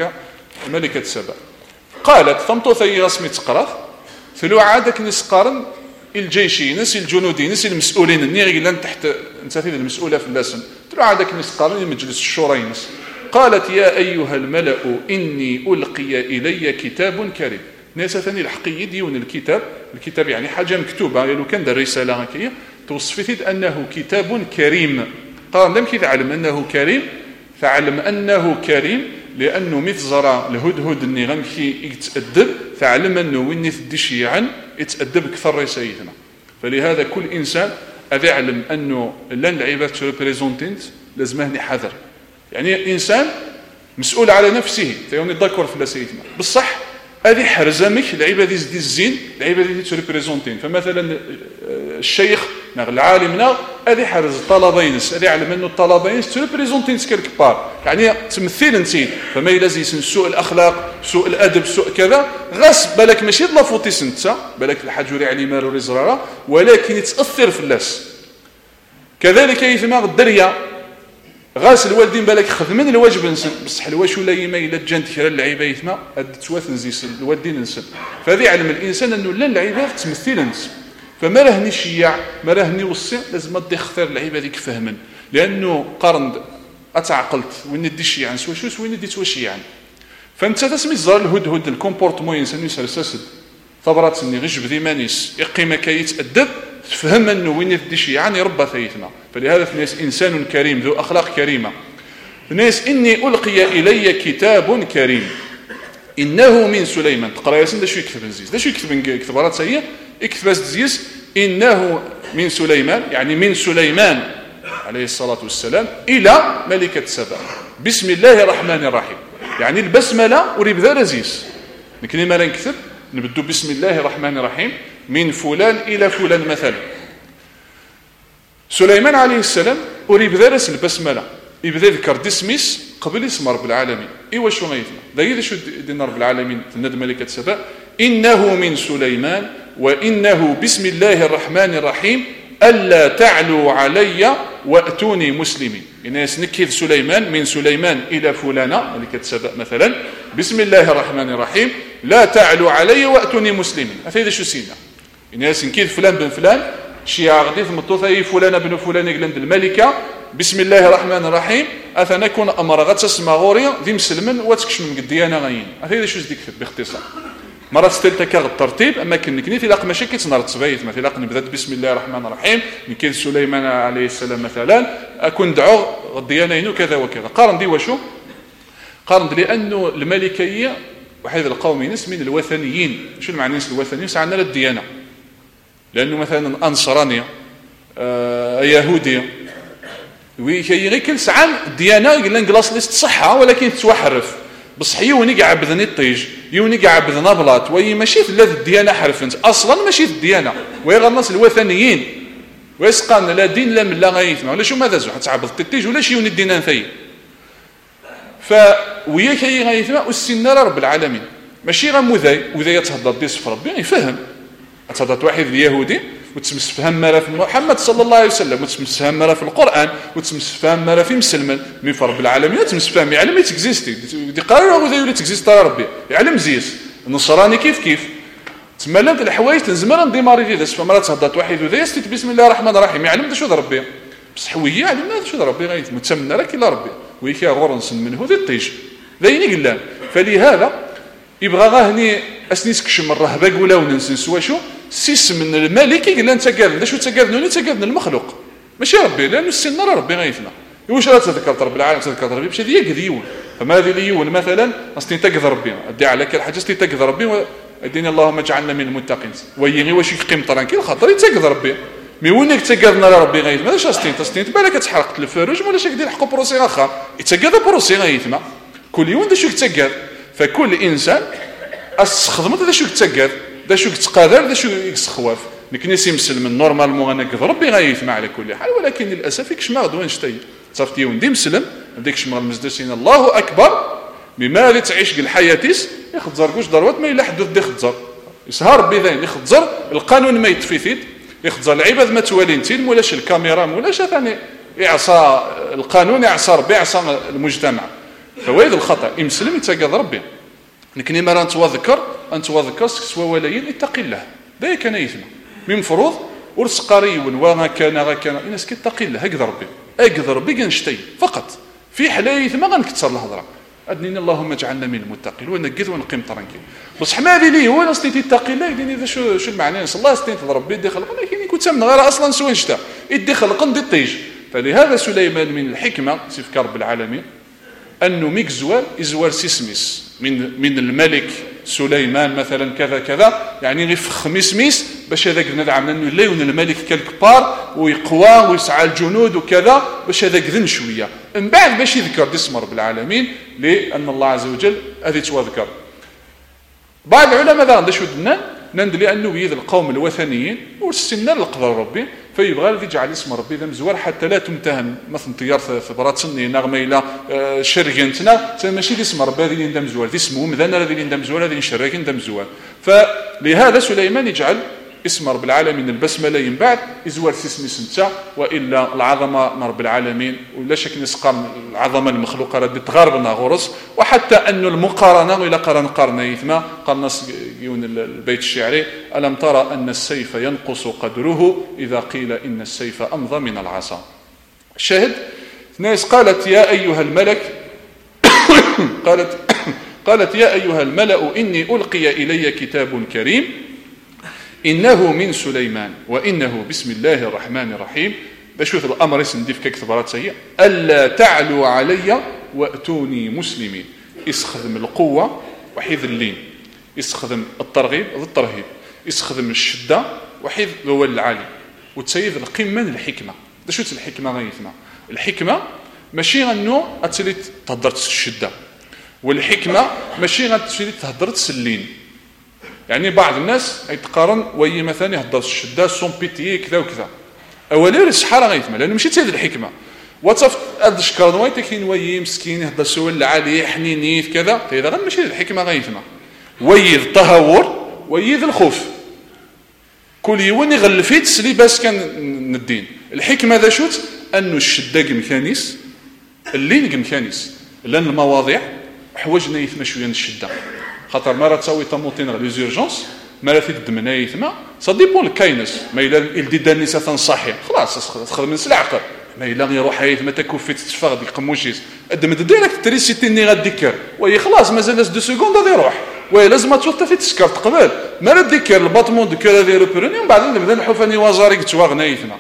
ملكة سبا قالت ثمتو ثي رسمي تقرأ ثلو عادك نسقارن الجيشي نسي الجنودي نسي المسؤولين النيغي لن تحت نسافيد المسؤولة في اللسن ثلو عادك نسقارن مجلس الشورى قالت يا أيها الملأ إني ألقي إلي كتاب كريم. ناس ثاني الحقيقي ديون الكتاب يعني حاجه مكتوبه لو كان دار رساله هكايا توصفت انه كتاب كريم. قال لم كيعلم انه كريم فعلم انه كريم لانه مثزر الهدهد اللي غنمشي يتادب فعلم انه وين يدشي عن يتادب اكثر رسايتنا. فلهذا كل انسان اذا يعلم انه لان العباد ريبريزونتينت لازم هني حذر يعني انسان مسؤول على نفسه تيوني ذكر في لسيتنا بصح هذه حرزمك العباد دي الزين العباد دي تريبريزونتين. فمثلا الشيخ العالم هذه حرز الطلبينس هذه يعلم انه الطلبينس تريبريزونتين كبار يعني تمثيل انتين فما يلازم سوء الاخلاق سوء الادب سوء كذا غصب بالك ماشي ضلافوتي سنتا بالك الحجوري علي مال ورزراره ولكن يتاثر في الناس. كذلك يثمر الدريه غاس الوالدين بالك خدمين الواجب نسن بصح الواش ولا يما الا جانت خير اللعيبه يثما توث نزيس الوالدين نسن. فهذا يعلم الانسان انه لا اللعيبه تمثل نس فما راهني شيع ما راهني وصي لازم تدي اختار اللعيبه هذيك فهما لانه قرن اتعقلت وين ندي شيع عن سواشوس وين ندي توشي يعني. فانت تسمي الزهر الهدهد الكومبورتمون انسان يسرسد ثبرات اني غش بذيمانيس يقيم كيتادب تفهم انه وين يدي شي يعني ربى ثيثنا. فلهذا الناس انسان كريم ذو اخلاق كريمه. الناس اني القي الي كتاب كريم انه من سليمان. تقرا ياسين دا شو يكتب نزيز دا شو يكتب كتبارات سيئه يكتب زيز انه من سليمان يعني من سليمان عليه الصلاه والسلام الى ملكه سبا بسم الله الرحمن الرحيم يعني البسمله وريب ذا لزيز لكن ما نكتب نبدو بسم الله الرحمن الرحيم من فلان إلى فلان مثلا. سليمان عليه السلام وريبدا راس البسمله يبدا يذكر ديسميس قبل اسم رب العالمين. ايوا شو غيثنا ذا شو دينا رب العالمين تند ملكه سبا انه من سليمان وانه بسم الله الرحمن الرحيم الا تعلوا علي واتوني مسلمين. يعني نكذ سليمان من سليمان الى فلانه ملكه سبا مثلا بسم الله الرحمن الرحيم لا تعلوا علي واتوني مسلمين. هذا شو سينا يعني نكذ فلان بن فلان شي غادي ثمطو اي فلان بن فلان يقلند الملكه بسم الله الرحمن الرحيم اثنا كون امر غتسمى غوريا ذي مسلمن واتكشم من الديانه غاين. هذا شو ديك باختصار مرات ستلتك الترتيب اما كنكني تلاق ماشي كيتنار تبايت مثلا نبدا بسم الله الرحمن الرحيم نكيد سليمان عليه السلام مثلا اكون دعو الديانه وكذا وكذا. قارن دي وشو قارن لانه الملكيه وحيد القوم ناس من الوثنيين. شو المعنى ناس الوثنيين سعنا للديانه لانه مثلا انصرانيه يهوديه وكي غير كل ساعه الديانه قلنا نقلاص ليست صحه ولكن توحرف بصح يوني قاعد بدني الطيج يوني قاعد بدنا بلاط وي ماشي ثلاث الديانه حرفنت اصلا ماشي الديانه ويغير الناس الوثنيين ويسقان لا دين لا من لا غيثما ولا شو ماذا زعما تعبد الطيج ولا شي يوني الدين ثي فويا كي غيثما والسنه رب العالمين ماشي غير وذا يتهضر ديس في ربي يفهم تهضر واحد اليهودي وتمسفهم مرة في محمد صلى الله عليه وسلم وتمسفهم مرة في القرآن وتمسفهم مرة في مسلم من فرب العالمين تمسفهم يعلم يتكزيستي دي قرار وذا يولي تكزيست ربي يعلم زيس النصراني كيف تملمت الحوايج تنزمر نديماري دي داس فمرات تهضر واحد وذا يستيت بسم الله الرحمن الرحيم يعلم شو ربي بصح هو يعلم شو ربي غيث متسمى لك الا ربي ويكي غورنس منه ذي الطيش ذيني قلان فلهذا يبغى غاهني اسنيسكشم الرهبه ولا وننسى واش سيس من الملك قال انت قال شو تقالنا تقالنا المخلوق ماشي ربي لانه السن ربي غيثنا واش راه تذكرت رب العالمين تذكرت ربي باش هذه يقذيون فما هذه ليون مثلا اصلي تقذ ربي ادي عليك الحاجه استي تقذ ربي اديني اللهم اجعلنا من المتقين ويغي واش يقيم طرانكيل خاطر يتقذ ربي مي وينك تقذنا ربي غيث ماذا استين بالك تحرقت الفروج ولا شي كدير حقو بروسي اخر يتقذ بروسي غيثما كل يوم دا شو يتقذ فكل انسان استخدمت دا شو يتقذ دا شو تقادر دا شو يسخواف نكنيسي مسلم نورمالمون انا كذ ربي غايثما على كل حال ولكن للاسف يكش ما غدوان شتي صافي يوندي مسلم ديك شمال مزدسين الله اكبر بما اللي تعيش الحياتيس يخزر كوش ضروات ما الا حدود دي خزر يسهر بذين يخزر القانون ما يتفيثيد يخزر العباد ما توالينتين مولاش الكاميرا مولاش ثاني يعصى القانون يعصى ربي يعصى المجتمع فويد الخطا يمسلم يتقاد ربي لكن ما انت وذكر سوا ولاين اتقي الله ذا كان يثنى من مفروض ورس قري وما كان الناس كتقي الله اقدر ربي كنشتي فقط في حلايث ما غنكثر الهضره ادنينا اللهم اجعلنا من المتقين ونقذ ونقيم طرنكي بصح ما لي هو ناس تتقي الله يديني ذا شو المعنى الله استنت ربي يدي خلق ولكن كنت من غير اصلا سوى شتا يدي خلق ندي الطيج فلهذا سليمان من الحكمه سيف رب العالمين انه ميك زوال سيسميس من الملك سليمان مثلا كذا كذا يعني غير خميس باش هذاك ندعم انه لا يكون الملك كالكبار ويقوى ويسعى الجنود وكذا باش هذاك ذن شويه من بعد باش يذكر اسم رب العالمين لان الله عز وجل هذه تذكر. بعض العلماء ذا شو دنا نند لانه يذ القوم الوثنيين والسنه القدر ربي فيبغى يجعل اسم ربي ذا مزوار حتى لا تمتهن مثلا طيار ثبرات سني نغمه الى شرقنتنا ماشي اسم ربي هذه اللي ندم زوار اسمه مثلا هذه اللي ندم زوار هذه شرقين ندم زوار فلهذا سليمان يجعل اسم رب العالمين البسمله من بعد يزوار اسم سنتا والا العظمه رب العالمين ولا شك نسقام العظمه المخلوقه راه تغاربنا غرس وحتى انه المقارنه الى قرن ثم قال نص البيت الشعري الم ترى ان السيف ينقص قدره اذا قيل ان السيف امضى من العصا. الشاهد ناس قالت يا ايها الملك قالت يا ايها الملأ اني القي الي كتاب كريم إنه من سليمان وإنه بسم الله الرحمن الرحيم بشوف الأمر يسندي في كثبرات هي ألا تعلوا علي وأتوني مسلمين يستخدم القوة وحيد اللين يستخدم الترغيب الترهيب يستخدم الشدة وحيد هو العالي وتسيد القمة الحكمة ده شو الحكمة غيثنا الحكمة ماشي أنه أتسلي تهدرت الشدة والحكمة ماشي أتسلي تهدرت اللين يعني بعض الناس يتقارن وي مثلا يهضر الشده سون بيتي كذا وكذا اولا الصحراء غيثما لانه ماشي هذه الحكمه وتصف الشكر نويت كاين وي مسكين هذا سؤال العالي حنينيت كذا هذا غير ماشي الحكمه غيثما ويذ التهور ويذ الخوف كل يوم يغلفيت سلي باش كان الدين الحكمه ذا شوت انه الشداق مكانيس اللي مكانيس لان المواضيع حوجنا يثما شويه الشده خاطر مره تسوي طموطين لي زيرجونس ما تد من يثما سا ديبون الكاينس ما الا الديد النساء تنصحي خلاص تخدم من العقل ما الا يروح يثما تكوفيت تفقد يقموشيس ادم ديريكت تريسيتي ني غاديكر وهي خلاص مازال 2 سكوند غادي يروح وي لازم تشوف في تسكر قبل ما رديكر الباطمون دو كذا ديال بيروني ومن بعد نبدا نحوفاني وزاري تواغنا يثما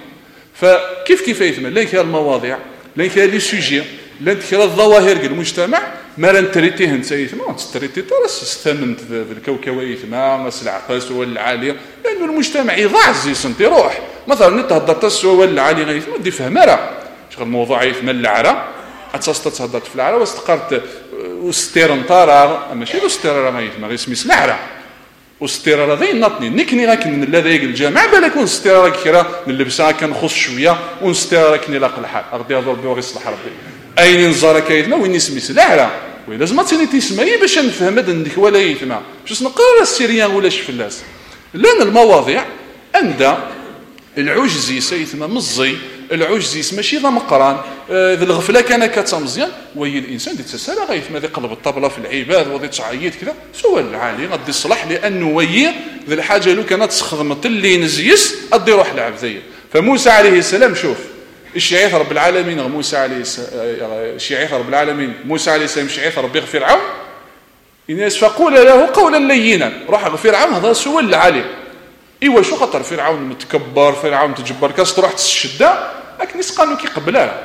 فكيف يثما لا كاين المواضيع لا كاين لي سوجي لا كاين الظواهر ديال المجتمع ما رنتريتيه انت يثما تستريتي راس استمنت بالكوكب يثما مسلع قاس ولا العاليه لانه المجتمع يضاع زيسنت يروح مثلا تهضر تسوى ولا العالي غيثما دي فهمها شغل الموضوع يثما العرا تهضر في العرا واستقرت وستيرنطارا ماشي وستيرا غيثما غير سمي العرا وستيرا ذي نطني نكني راكن الذي الجامع بالك ونستيرا كيرا من اللبسه كنخص شويه ونستيرا كني لاق الحال غادي يهضر بو يصلح ربي اين نزار كيثما وين سمي العرا وي لازم تسني تسمعي باش نفهم هذا نديك ولا يثما باش نقرا السيريان ولا شفلاس لان المواضيع عند العجزي سيثما مزي العجزي ماشي ذا مقران ذي الغفله كان كتمزيان وهي الانسان يتسالى غيثما ذي قلب الطبله في العباد وذي تعيط كذا سؤال العالي غادي يصلح لانه وهي ذي الحاجه لو كانت تخدمت اللي نزيس غادي يروح العبديه فموسى عليه السلام شوف الشعيث رب العالمين موسى عليه الشعيث رب العالمين موسى عليه السلام شعيث ربي فرعون الناس فقول له قولا لينا روح فرعون هذا سؤال العالي ايوا شو خاطر فرعون متكبر فرعون تجبر كاس تروح تشدا لكن يسقانو كيقبلها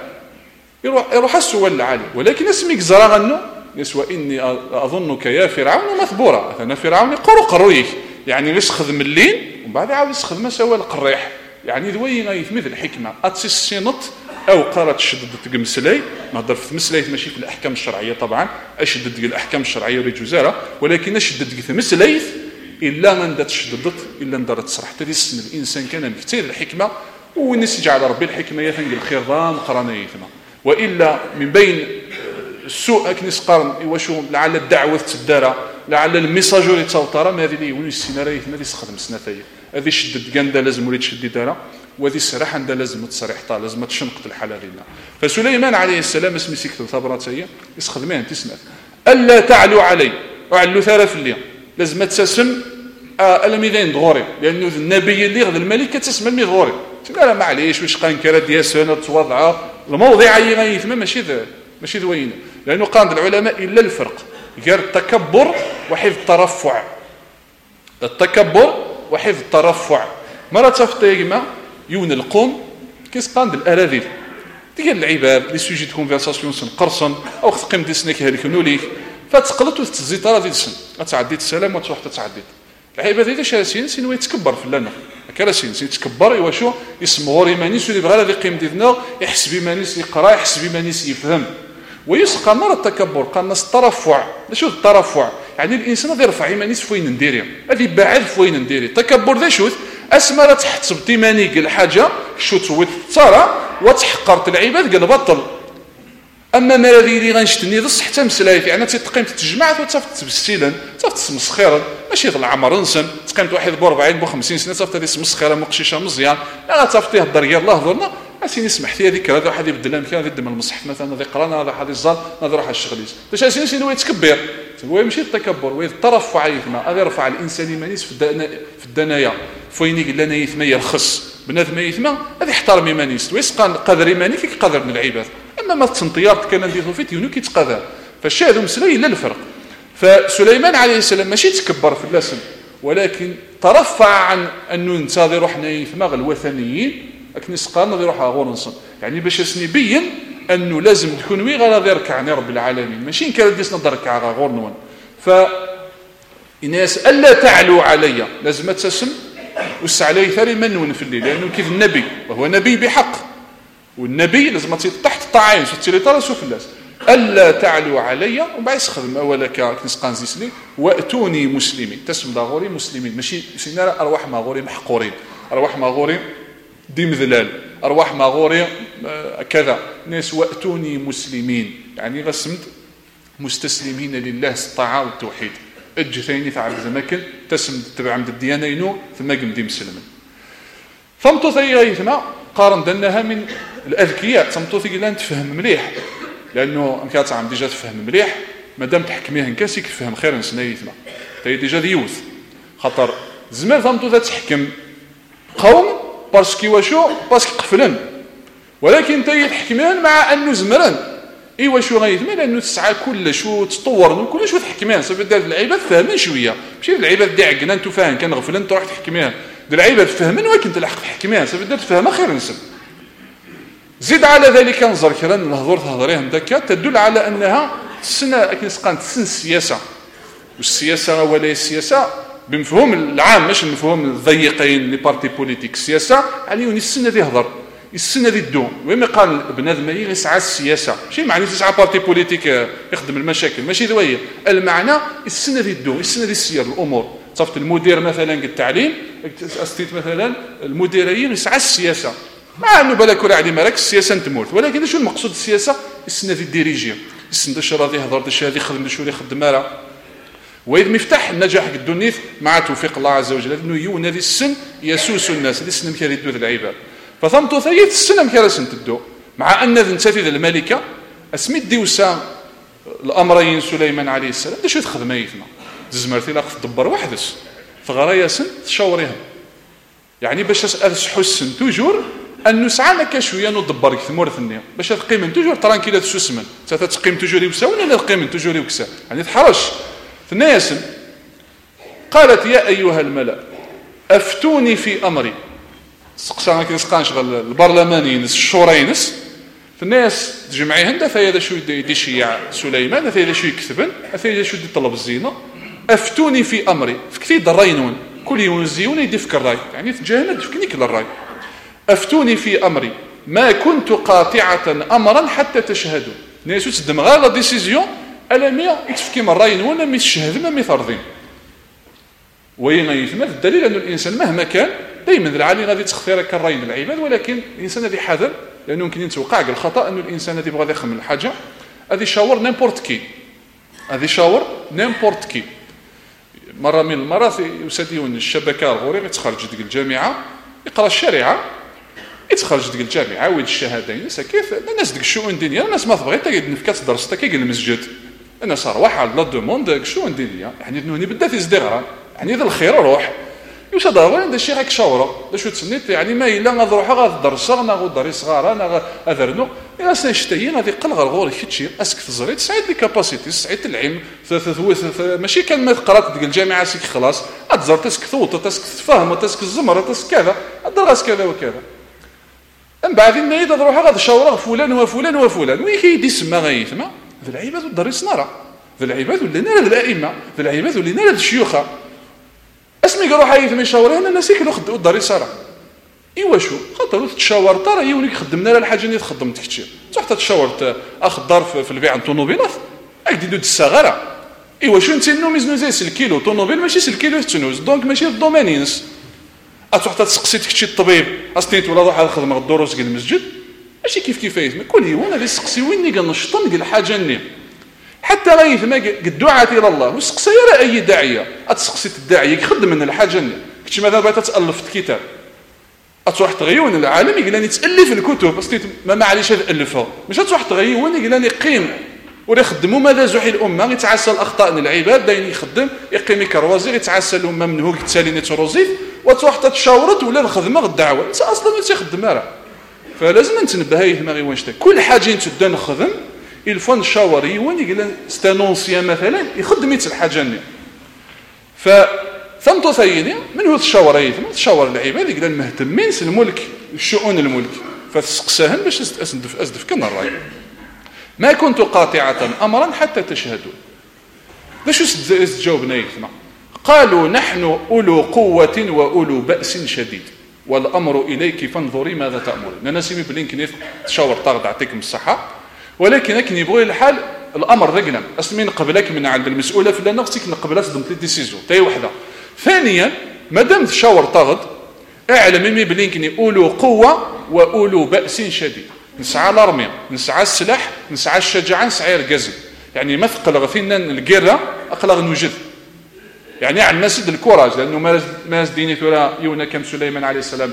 يروح السؤال العالي ولكن اسمك زرا غنو يسوى اني اظنك يا فرعون مثبورا انا فرعون قرويك يعني غير خدم الليل ومن بعد عاود يخدم سوا القريح يعني ذوي غيثمث الحكمه اتسينط او قرات شددت مسلاي نهضر في مسلاي ماشي في الاحكام الشرعيه طبعا اشدد الاحكام الشرعيه رجوزاره ولكن اشدد مسلاي الا من دات شددت الا ندرت صراحه تسمى الانسان كان كثير الحكمه والناس يجعل ربي الحكمه يثنق الخير ضام قرانه يثما والا من بين السوء كنيس قرن وشو لعل الدعوه تدارى لعل الميساجوري توطر ما هذه اللي يقولوا السيناريو يثما اللي يستخدم سنتيه هذه شدد كندا لازم وليد شدي دارا وهذه الصراحه عندها لازم تصريح طال لازم تشنقط الحاله غينا فسليمان عليه السلام اسمي سيكت الثبراتيه يستخدمها تسمع الا تعلوا علي وعلوا ثلاث الليل لازم تسسم الميدان دغوري لانه النبي اللي غد الملكه تسمى الميدغوري لا معليش واش قال كرا ديال سنه توضعها الموضوع يثما ماشي ذوين لانه قال العلماء الا الفرق غير التكبر وحفظ الترفع التكبر وحفظ الترفع مرة تفتيما يون القوم كيس قاند الاراذيل ديال العباد لي سوجي دو كونفرساسيون سن قرصن او تقيم دي سنك هالكنو ليك فتقلط وتزيد راه ديال السن تعديت السلام وتروح تتعديت العباد هذا شاسين سين يتكبر في لنا كراسين سين يتكبر ايوا شو اسم غوري مانيس اللي بغى هذا يقيم ديالنا يحسب مانيس يقرا يحسب مانيس يفهم ويسقى مره التكبر قال الناس الترفع شو الترفع يعني الانسان غير يرفع مانيس فوين نديري هذه بعد فوين نديري التكبر ذا شوت اسمى لا تحسب تيماني قال حاجه شو تويت ترى وتحقرت العباد قال بطل اما ما الذي غنشتني ذس حتى مسلايف يعني تقيم تتجمع وتصافت بالسيلن تصافت تسمسخيرا ماشي ذا العمر نسن تقيمت واحد ب 40 ب 50 سنه تصافت هذه تسمسخيرا مقشيشه مزيان لا تصافت يهضر يا الله ظلنا اسيني سمحتي هذيك هذا واحد يبدل امكان يدم المصحف مثلا هذا قرانا هذا حد الزال هذا راح الشغليز باش اسيني هو يتكبر هو ماشي التكبر هو الترفع يثما هذا يرفع الانسان مانيس في الدنايا فوين يقول لنا يثما يرخص بنادم يثما هذا يحترم مانيس ويسقى قدر مانيك كقدر من العباد اما ما تنطيارت كان نديرو فيه يونو كيتقادر فالشاهد مسلي لا الفرق فسليمان عليه السلام ماشي تكبر في اللسن ولكن ترفع عن انه ننتظر حنا يثما الوثنيين لكن سقانا غير روحها غورنصن يعني باش نبين انه لازم تكون وي غير يركعني رب العالمين ماشي كان ديس نركع غورنون ف الناس الا تعلوا علي لازم تسم وسعلي ثاني من في الليل لانه كيف النبي وهو نبي بحق والنبي لازم تحت الطاعين شتي ترى شوف الناس الا تعلوا علي ومن بعد يخدم اولا كنسقان زيسلي واتوني مسلمين تسم داغوري مسلمين ماشي سينا ارواح ماغوري محقورين ارواح ماغوري دي مذلال ارواح ماغوري كذا ناس واتوني مسلمين، يعني غسمت مستسلمين لله الطاعه والتوحيد. اج ثاني تعرف زماكن تسم تبع عند الديانه ينو ثم قمدي مسلمين. فهمتوا ثي غيثنا قارن دناها من الاذكياء، فهمتوا ثي لان تفهم مليح، لانه انك عم ديجا تفهم مليح مادام تحكميه هكاسيك تفهم خير من سنايثنا تاي ديجا ديوث خاطر زمان فهمتوا تحكم قوم باسكو واشو باسكو قفلن، ولكن تاي تحكمان مع انه زمرن ايوا شو غيثما لانه تسعى كل شو تطور كل شو تحكمان صافي دار العباد فاهمين شويه ماشي العباد دي عقنا انتو فاهم كان غفلن تروح تحكمان دار العباد فاهمين ولكن تلحق تحكمان صافي دار تفهمها خير نسب. زيد على ذلك نظر كلام الهضور تهضريهم دكا تدل على انها السنه كنسقان تسن السياسه، والسياسه ولا السياسه بمفهوم العام ماشي المفهوم الضيقين لي بارتي بوليتيك. السياسه عليهم السنه ذي هضر السنه ذي الدوم، وما قال بنادم يسعى السياسه ماشي معني تسعى بارتي بوليتيك يخدم المشاكل ماشي ذويه، المعنى السنه ذي الدوم السنه ذي السير الامور. صفت المدير مثلا التعليم استيت مثلا المديريه يسعى السياسه مع انه بالك ولا علي مالك السياسه تموت، ولكن شو المقصود السياسه السنه ذي الديريجيه السن داش راضي يهضر داش هذه يخدم داش اللي يخدم راه. وإذ مفتاح النجاح الدنيا مع توفيق الله عز وجل انه يون هذه السن يسوس الناس هذه السن مكان يدو العباد. فثمتو ثيت السن مكان سن تدو مع ان تنتفذ الملكه اسمي ديوسا الامرين سليمان عليه السلام داش تخدم ايثنا زمرتي لا تدبر وحدس فغرايا سن تشاوريها يعني باش اسحو السن توجور ان نسعى لك شويه ندبر ثمور ثنيه باش تقيم توجور ترانكيله تسمن تقيم توجور يوسا ولا تقيم توجور يوكسا يعني تحرش الناس. قالت يا ايها الملأ افتوني في امري سقسانا كنسقان شغل البرلمانيين الشورينس الناس تجمعي هندا فهذا شو يدي شيع سليمان هذا شو يكتبن هذا شو يطلب الزينه. افتوني في امري فكتي الراينون كل يونزيون يدي فكر الراي يعني تجاهل تفكني كل الراي. افتوني في امري ما كنت قاطعه امرا حتى تشهدوا ناس تدم غير لا ديسيزيون الا مي يتفكي من الراي ولا مي تشهد ما مي فرضين. وين يثمر الدليل ان الانسان مهما كان دائما العالي غادي تختار كالراي من العباد، ولكن الانسان هذه حذر لانه يمكن يتوقع الخطا انه الانسان الذي بغى يخمم الحاجه هذه شاور نيمبورت كي هذه شاور نيمبورت كي. مره من المرات يسديون الشبكه الغوري يتخرج ديك الجامعه يقرا الشريعه يتخرج ديك الجامعه ويد الشهادين كيف الناس ديك الشؤون الدينيه الناس ما تبغي حتى نفكات درس حتى كي المسجد الناس روح على لا دوموند الشؤون الدينيه يعني انه بدا في ازدغار يعني ذا الخير روح يوسا داوين هذا الشيء هاك شاوره باش تسنيت يعني ما الا نروح غاد درس انا غدري صغار انا اذرنو الا سنشتيين هذه قلغ الغور كيتشي اسك تزري تسعد لي كاباسيتي تسعد العلم ماشي كان ما قرات ديك الجامعه سيك خلاص اتزر تسك ثوط تسك تفهم تسك الزمره تسك كذا الدرس كذا وكذا. من بعد النايد تروح غاد شاوره فلان وفلان وفلان وي كيدي سما غيثما ذا العباد والدري صناره ذا العباد ولا نال الائمه ذا العباد ولا نال الشيوخه اسمي قالوا حيث من شاورين الناس يكلوا خدوا الدار صرا ايوا شو خاطر تشاور ترى يونيك خدمنا لها الحاجه اللي خدمت كثير صح تشاورت اخ دار في البيع الطوموبيلات اكدي دود الصغاره ايوا شو انت نو ميزنو زي الكيلو طوموبيل ماشي الكيلو تنوز دونك ماشي الدومينينس اتروح تسقسيت كثي الطبيب اصنيت ولا روح الخدمه الدروس ديال المسجد ماشي كيف كيفايت كل يوم هذا يسقسي وين كنشطن ديال الحاجه ني حتى غيث ما الدعاة الى الله وسقسي راه اي داعيه اتسقسيت الداعيه يخدم من الحاجه كنت ماذا بغيت تالف الكتاب اتروح تغيون العالم يقلاني تالف الكتب اصلي ما معليش الفها مش تروح تغيون يقلاني قيم ولا يخدموا ماذا زحي الامه يتعسى الاخطاء من العباد داين يخدم يقيم كروازي يتعسى الامه منه يتسالي تروزيف وتروح تتشاورت ولا الخدمه الدعوه انت اصلا تخدم راه فلازم نتنبه هي ما غير كل حاجه تبدا نخدم الفون شاوري وين يقول ستانونسيا مثلا يخدم الحاجه ني فثمتو ثاني من هو الشاوري تشاور العباد يقول مهتمين الملك الشؤون الملك فتسقساهم باش اسدف كان الراي. ما كنت قاطعه امرا حتى تشهدوا باش جاوبنا يثنا قالوا نحن اولو قوه واولو باس شديد والامر اليك فانظري ماذا تامر. انا سيمي بلينكنيف تشاور طاغد يعطيكم الصحه ولكن يبغي الحال الامر رجلا اسمي نقبلك من عند المسؤوله فلان خصك نقبلها تضمت لي ديسيزيون تاي وحده. ثانيا مادام تشاور طاغد اعلم مي بلينكني اولو قوه واولو باس شديد نسعى لارمي، نسعى السلاح، نسعى الشجاعه، نسعى القزم. يعني ما ثقل فينا القره اقلغ نوجد، يعني على الناس الكوراج، لانه ما ديني ثورة يونا كم سليمان عليه السلام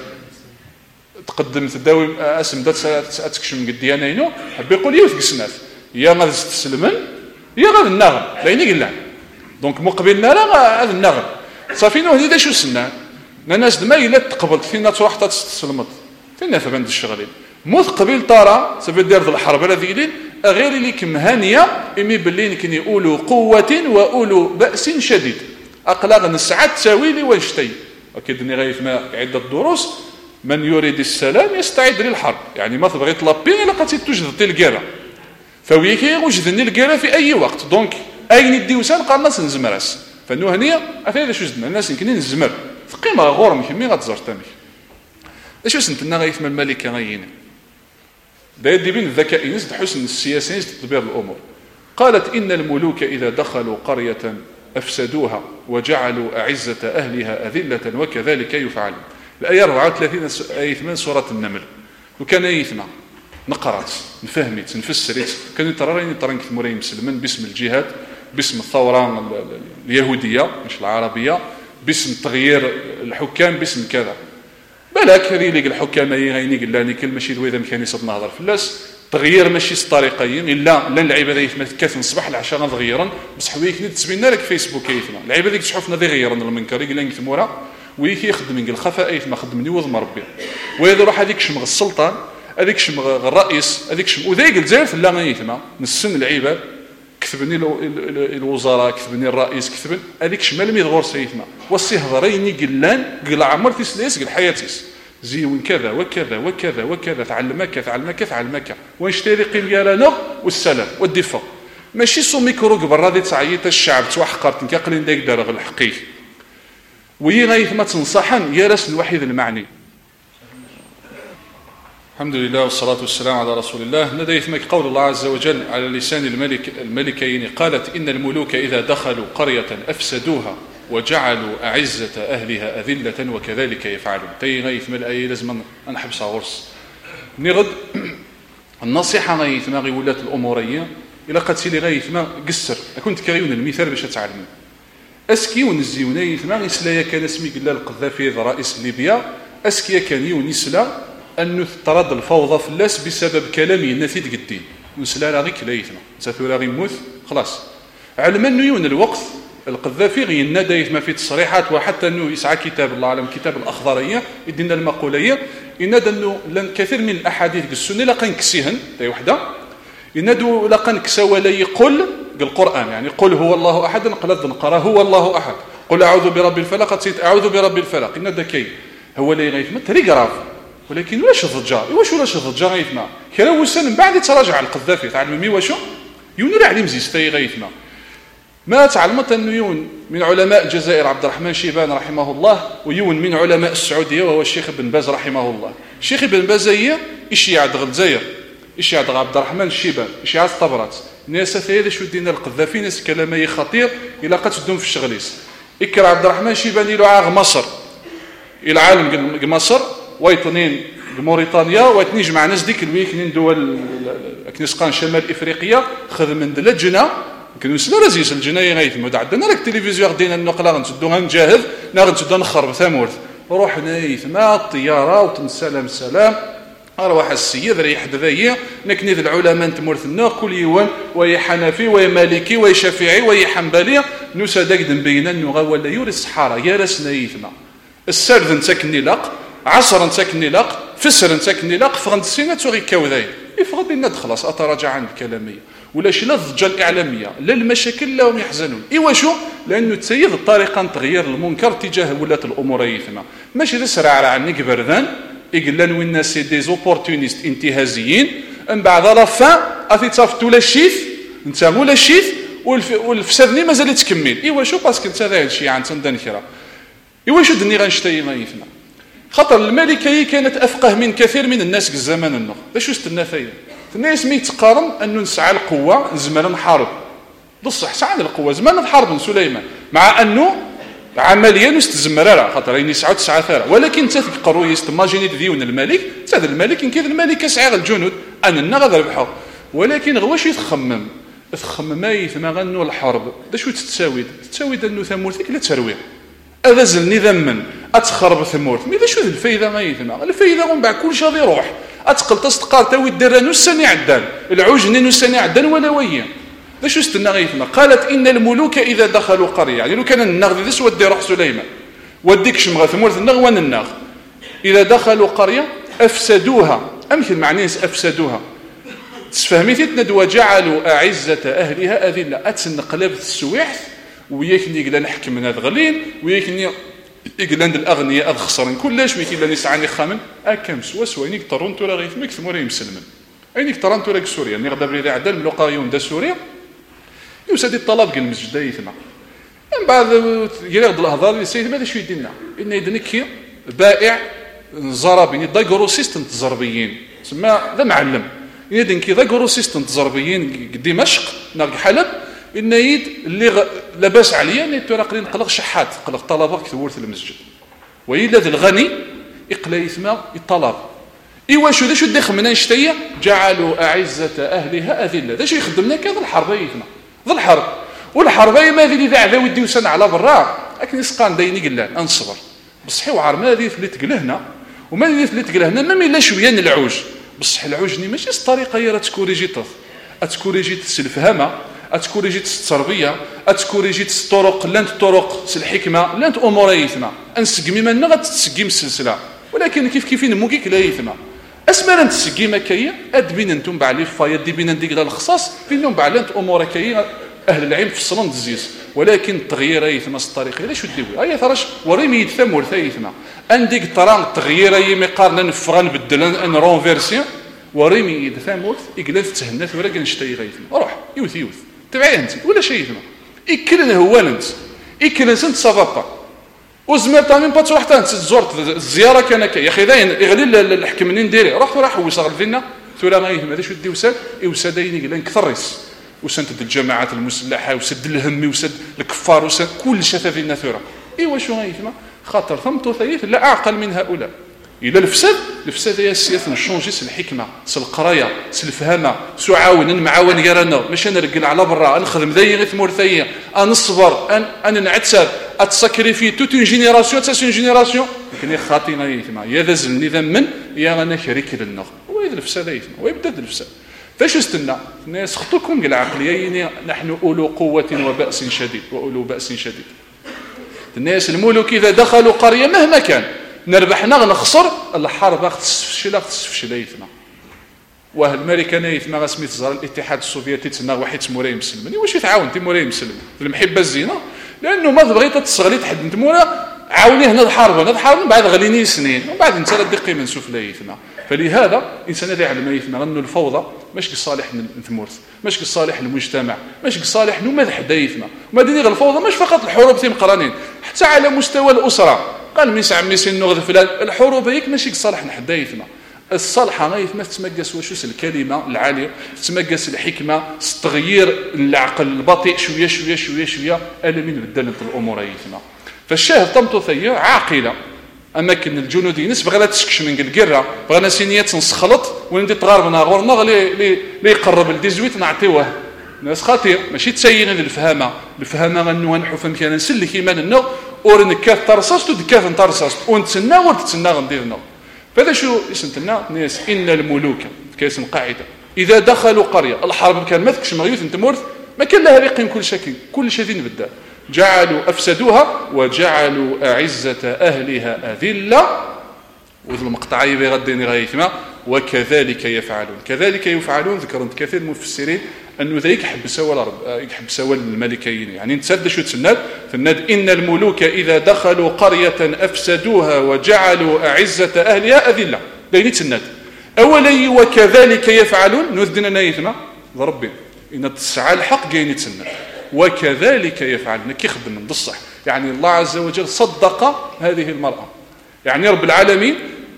تقدم تداوي اسم تكشم قد ديانينو حب يقول يوث قسنات يا غادي تسلمن يا غادي النغم لاني قلنا دونك مقبلنا لا هذا النغم صافي هذا شو سنه الناس ما الا تقبلت فينا تروح تستسلمت فينا ثبان الشغلين موت قبيل طارا سبب دير الحرب هذه لين غير اللي كمهانيه امي باللي كان يقولوا قوه واولو باس شديد اقلاغ نسعد تاويلي ونشتي اكيد غايف ما عده دروس من يريد السلام يستعد للحرب يعني ما تبغي تلابي الا قد توجد الكره فويكي وجدني الكره في اي وقت دونك اين الديوسان قال الناس نزمراس فانه هنيه هذا شو زدنا الناس يمكن نزمر قيمه غورم كمي غتزر تامي اش سنتنا غايف من الملكه غينا دا يدي بين الذكاء نزد حسن السياسه نزد تدبير الامور قالت ان الملوك اذا دخلوا قريه افسدوها وجعلوا اعزه اهلها اذله وكذلك يفعلون الآية 34 آية 8 سورة النمل وكان آية 8 نقرأت نفهمت نفسرت كانوا يترارين يطرنك موراي مسلمين باسم الجهاد باسم الثورة اليهودية مش العربية باسم تغيير الحكام باسم كذا بالك هذه اللي الحكام غيني قال لاني كل ماشي دويذا مكانيسة نهضر فلاس تغيير ماشي الطريقين الا اللعيبه هذه ما كاث نصبح العشاء غيرا بس حويك تسبينا لك فيسبوك ايثنا اللعيبه هذيك تشوفنا ذي غيرنا المنكر قال لك ثمورا ويكي يخدم من الخفاء ايث ما خدمني وضم ربي وإذا روح هذيك شمغ السلطان هذيك شمغ الرئيس هذيك شمغ وذاك الجزائر لا غيثما نسن العباد كتبني الوزراء كتبني الرئيس كتبن هذيك شمال مي غور سيثما والسهضريني قلان قل عمر تسليس قل حياتيس زيون كذا وكذا وكذا وكذا تعلمك ونشتري قيم يالانا والسلام والدفاع ماشي سو ميكرو قبر هذه تعيط الشعب توحقرت كقلين داك دار الحقيق وهي غايث ما تنصحن يا راس الوحيد المعني الحمد لله والصلاة والسلام على رسول الله نديث مك قول الله عز وجل على لسان الملكين قالت إن الملوك إذا دخلوا قرية أفسدوها وجعلوا أعزة أهلها أذلة وكذلك يفعلون تي غايث ما الآية لازم نحبس غرس نغد النصيحة غايث ما غيولات الأمورية إلا قد سيلي غايث ما قسر كنت كريون المثال باش تعلمون اسكي ونزيوني ثمان يسلا كان اسمي قال القذافي رئيس ليبيا اسكي كان يونسلا انه ترد الفوضى في الناس بسبب كلامي الناس يتقدين نسلا لا غير كلايثنا سافر غير موت خلاص علما انه يون الوقت القذافي غينادى ما في تصريحات وحتى انه يسعى كتاب الله اعلم كتاب الاخضريه يدينا المقوليه ينادى انه لن كثير من الاحاديث السنه لقى نكسيهن تاي وحده ينادوا لقى نكسا ولا يقول القرآن يعني قل هو الله أحد نقلد نقرأ هو الله أحد قل أعوذ برب الفلق قد أعوذ برب الفلق إن ذكي هو اللي غيث ما تريغراف ولكن واش الضجار واش الضجار غيث ما كلا وسن من بعد تراجع القذافي تعلم مي واشو يون عليه مزيستي غيث ما تعلمت أنه يون من علماء الجزائر عبد الرحمن شيبان رحمه الله ويون من علماء السعودية وهو الشيخ ابن باز رحمه الله الشيخ ابن باز هي إيش يعد الجزائر إيش يعد عبد الرحمن شيبان إيش يعد طبرات ناس ثلاثة شو دينا القذافي ناس كلامي خطير إلا قد تدوم في الشغليس إكرا عبد الرحمن شيباني له عاغ مصر العالم مصر ويطنين موريتانيا ويتنيج مع ناس ديك الويكنين دول كنسقان شمال إفريقيا خذ من دلجنا كانوا سلا رزيس الجناية غايث مود عندنا لك التلفزيون غدينا النقلة غنسدوها نجاهد نغنسدوها نخرب ثمورث روحنا يثما الطيارة وتنسلم سلام أرواح السيد ريح دذايا نكني العلماء تمورث النار كل يوم وي حنفي وي مالكي وي شافعي وي حنبلي نوسا داكدن بينا نغا ولا يوري الصحارى يا راسنا يثما السرد نتاكني لاق عصر نتاكني لاق فسر نتاكني لاق فغند السنة تغي كاوذاي يفغد لنا خلاص أتراجع عن الكلامية ولا شي لا الضجة الإعلامية لا المشاكل لا هم يحزنون إيوا شو لأنه تسيد الطريقة تغيير المنكر تجاه ولاة الأمور يثما ماشي تسرع على بردان يقلن وين سي دي زوبورتونيست انتهازيين من بعد لافا اثي تصافت ولا الشيث انت ولا الشيث والفسادني مازال تكمل ايوا شو باسكو انت هذا الشيء عن تندن كرا ايوا شو دني غنشتي غيثنا خاطر الملكه كانت افقه من كثير من الناس في الزمان النخ باش استنى فيا الناس مي تقارن انه نسعى القوه زمان نحارب بصح سعى القوه زمان نحارب سليمان مع انه عمليا نستزمر راه خاطر يني 9 ثاره ولكن تذكروا يستماجيني ديون الملك هذا الملك كيف الملك يسعى الجنود أنا نغذر بحر ولكن غواش يتخمم ما يثما غنو الحرب دا شو تتساوي أنه ثمورتك لا تروي هذا زلني ذمن أتخرب ثمورت ماذا شو الفايدة ما يثما الفايدة من بعد كل شيء غادي يروح أتقل تستقار تاوي الدرا نساني عدان العوج نساني عدان ولا ويا ذا شو استنى غيثما قالت إن الملوك إذا دخلوا قرية يعني لو كان النغ ذي ودي روح سليمان وديك شمغة ثمورت النغ وان النغ إذا دخلوا قرية أفسدوها أمثل معنيس أفسدوها تفهمي تتند وجعلوا أعزة أهلها أذلة أتنقلب السويحث وياكني قلنا نحكم من هذا غلين وياكني قلنا الأغنياء خسرين كلش ميكي لاني سعاني خامن أكم سوا إنيك طرون تورا غيث ميك ثموري مسلمن إنيك طرون تورا سوريا إني غدا بريد عدل ملوقايون دا سوريا يوسادي الطلب قل المسجد يثمع من بعد يرغد الأهضار اللي سيد ماذا شو يدينا إن يدنك بائع زرابين دا جروسيستنت زربيين سما ذا معلم يدنك ذا جروسيستنت زربيين دمشق ناق حلب إن يد اللي لباس عليا إن تراقلين قلق شحات قلق طلبة كثورة المسجد وإلا ذا الغني إقلا يثمى الطلب إيوا شو ذا شو دخل من أنشتية جعلوا أعزة أهلها أذلة ذا شو يخدمنا كذا الحرب يثمى ذا الحرب والحرب ما ذي ذا عذا ودي وسن على برا لكن يسقان دايني قلان أنصبر بصحي وعار ما ذي اللي تقله هنا وما ذي اللي تقله هنا ما إلا شوية العوج بصح العوجني ماشي الطريقة هي تكوريجي طف أتكوريجي الفهمة أتكوريجي التربية أتكوريجي الطرق لانت طرق الحكمة لانت أمور يثمى أنسقمي من نغت تسقيم السلسلة ولكن كيف نموكيك لا يثمى أسمى لن تسقيم كيا أدبين أنتم بعلي فايد دي بين نديك الخصاص فينهم بعلانت أمور كيا أهل العلم في الصلون دزيز ولكن تغيير يثمى الطريق لا شو تدوي أي ثرش وريمي يتثم ورثا يثمى عندك ترى تغيير أي مقارنة نفغان بدلان أن رونفيرسيون وريمي يتثم ورث يقلت تهنث ولكن نشتي غيثمى روح يوث تبعي أنت ولا شيء يثمى إكلن هو أنت إكلن سنت صفابا وزمير تامين باتش رحت أنت زرت الزيارة كان كي يا أخي ذاين يغلي الحكم منين ديري رحت وراح وصغر فينا ثولا ما يثمى هذا شو دي وساد يوسادين يقلن كثريس وسد الجماعات المسلحة وسد الهمي وسد الكفار وسد كل شتى ثورة إيوا شو غيثما خاطر ثمتو ثيث لا أعقل من هؤلاء إلى الفساد هي السياسة نشونجي الحكمة القراية الفهامة عاون معاون غيرنا مش نرجل على برا نخدم ذي غيث مورثية نصبر أن نعتسب أتسكريفي توت اون جينيراسيون تسون جينيراسيون لكن خاطينا يثما يا ذا زلني ذمن يا غنا شريك للنغ وإذا الفساد يثما ويبدأ الفساد فاش استنى الناس خطوكم العقليين نحن أولو قوة وبأس شديد وأولو بأس شديد الناس الملوك إذا دخلوا قرية مهما كان نربحنا نخسر الحرب تستفشل يثما وهل الامريكان يثما غاسميت زار الاتحاد السوفيتي تسنى واحد موراي مسلمني واش يتعاون تي موراي مسلم المحبه الزينه لانه ما بغيت تسغلي تحد انت مورا عاوني هنا الحرب بعد غليني سنين ومن بعد انت ردي قيمه نشوف لا يثما فلهذا الانسان اللي يعلم يثما انه الفوضى ماشي صالح للمورث ماشي صالح للمجتمع ماشي صالح نمذ حدا يثما وما ديني الفوضى مش فقط الحروب تيم قرانين حتى على مستوى الاسره قال ميسع ميسين نغذ فلان الحروب هيك ماشي صالح نحدا يثما الصالحه ما يثما تتمقس واش الكلمه العاليه تتمقس الحكمه التغيير العقل البطيء شويه الا من بدل الامور يثما فالشاهد طمطوثيه عاقله اماكن الجنودي نسبه غير تسكش من القره بغينا سينيات نسخلط وندي تغاربنا غورنا اللي يقرب ل 18 نعطيوه ناس خاطر ماشي تسيين الفهامه انه نحوف مكان نسلك ايمان النو ورنكاث ترصاص ودكاث نترصاص ونتسنى ورتسنى غنديرنا فهذا شو اسمتنا ناس ان الملوك كاس القاعده اذا دخلوا قريه الحرب كان ماذكش مغيوث انت مورث ما كان لها بيقيم كل شيء نبدا جعلوا افسدوها وجعلوا اعزه اهلها اذله وذل مقطعي بغدين غايثما وكذلك يفعلون ذكرت كثير من المفسرين انه ذيك يحب سوى الملكين يعني نتسد شو تسند ان الملوك اذا دخلوا قريه افسدوها وجعلوا اعزه اهلها اذله دايني تسند اولا وكذلك يفعلون نذدنا نايثما ربي ان تسعى الحق جايني تسند وكذلك يفعلون كي خدم بصح يعني الله عز وجل صدق هذه المراه يعني رب العالمين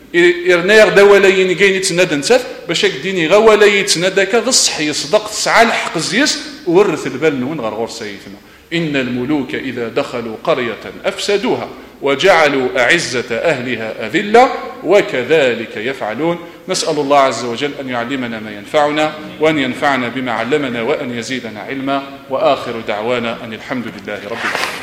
إرناغ دولين جايني تسند نسات باش ديني غوالي تسندك غصح يصدق تسعى الحق زيس ورث البال نون غرغور سيثنا إن الملوك إذا دخلوا قرية أفسدوها وجعلوا أعزة أهلها أذلة وكذلك يفعلون نسأل الله عز وجل أن يعلمنا ما ينفعنا وأن ينفعنا بما علمنا وأن يزيدنا علما، وآخر دعوانا أن الحمد لله رب العالمين.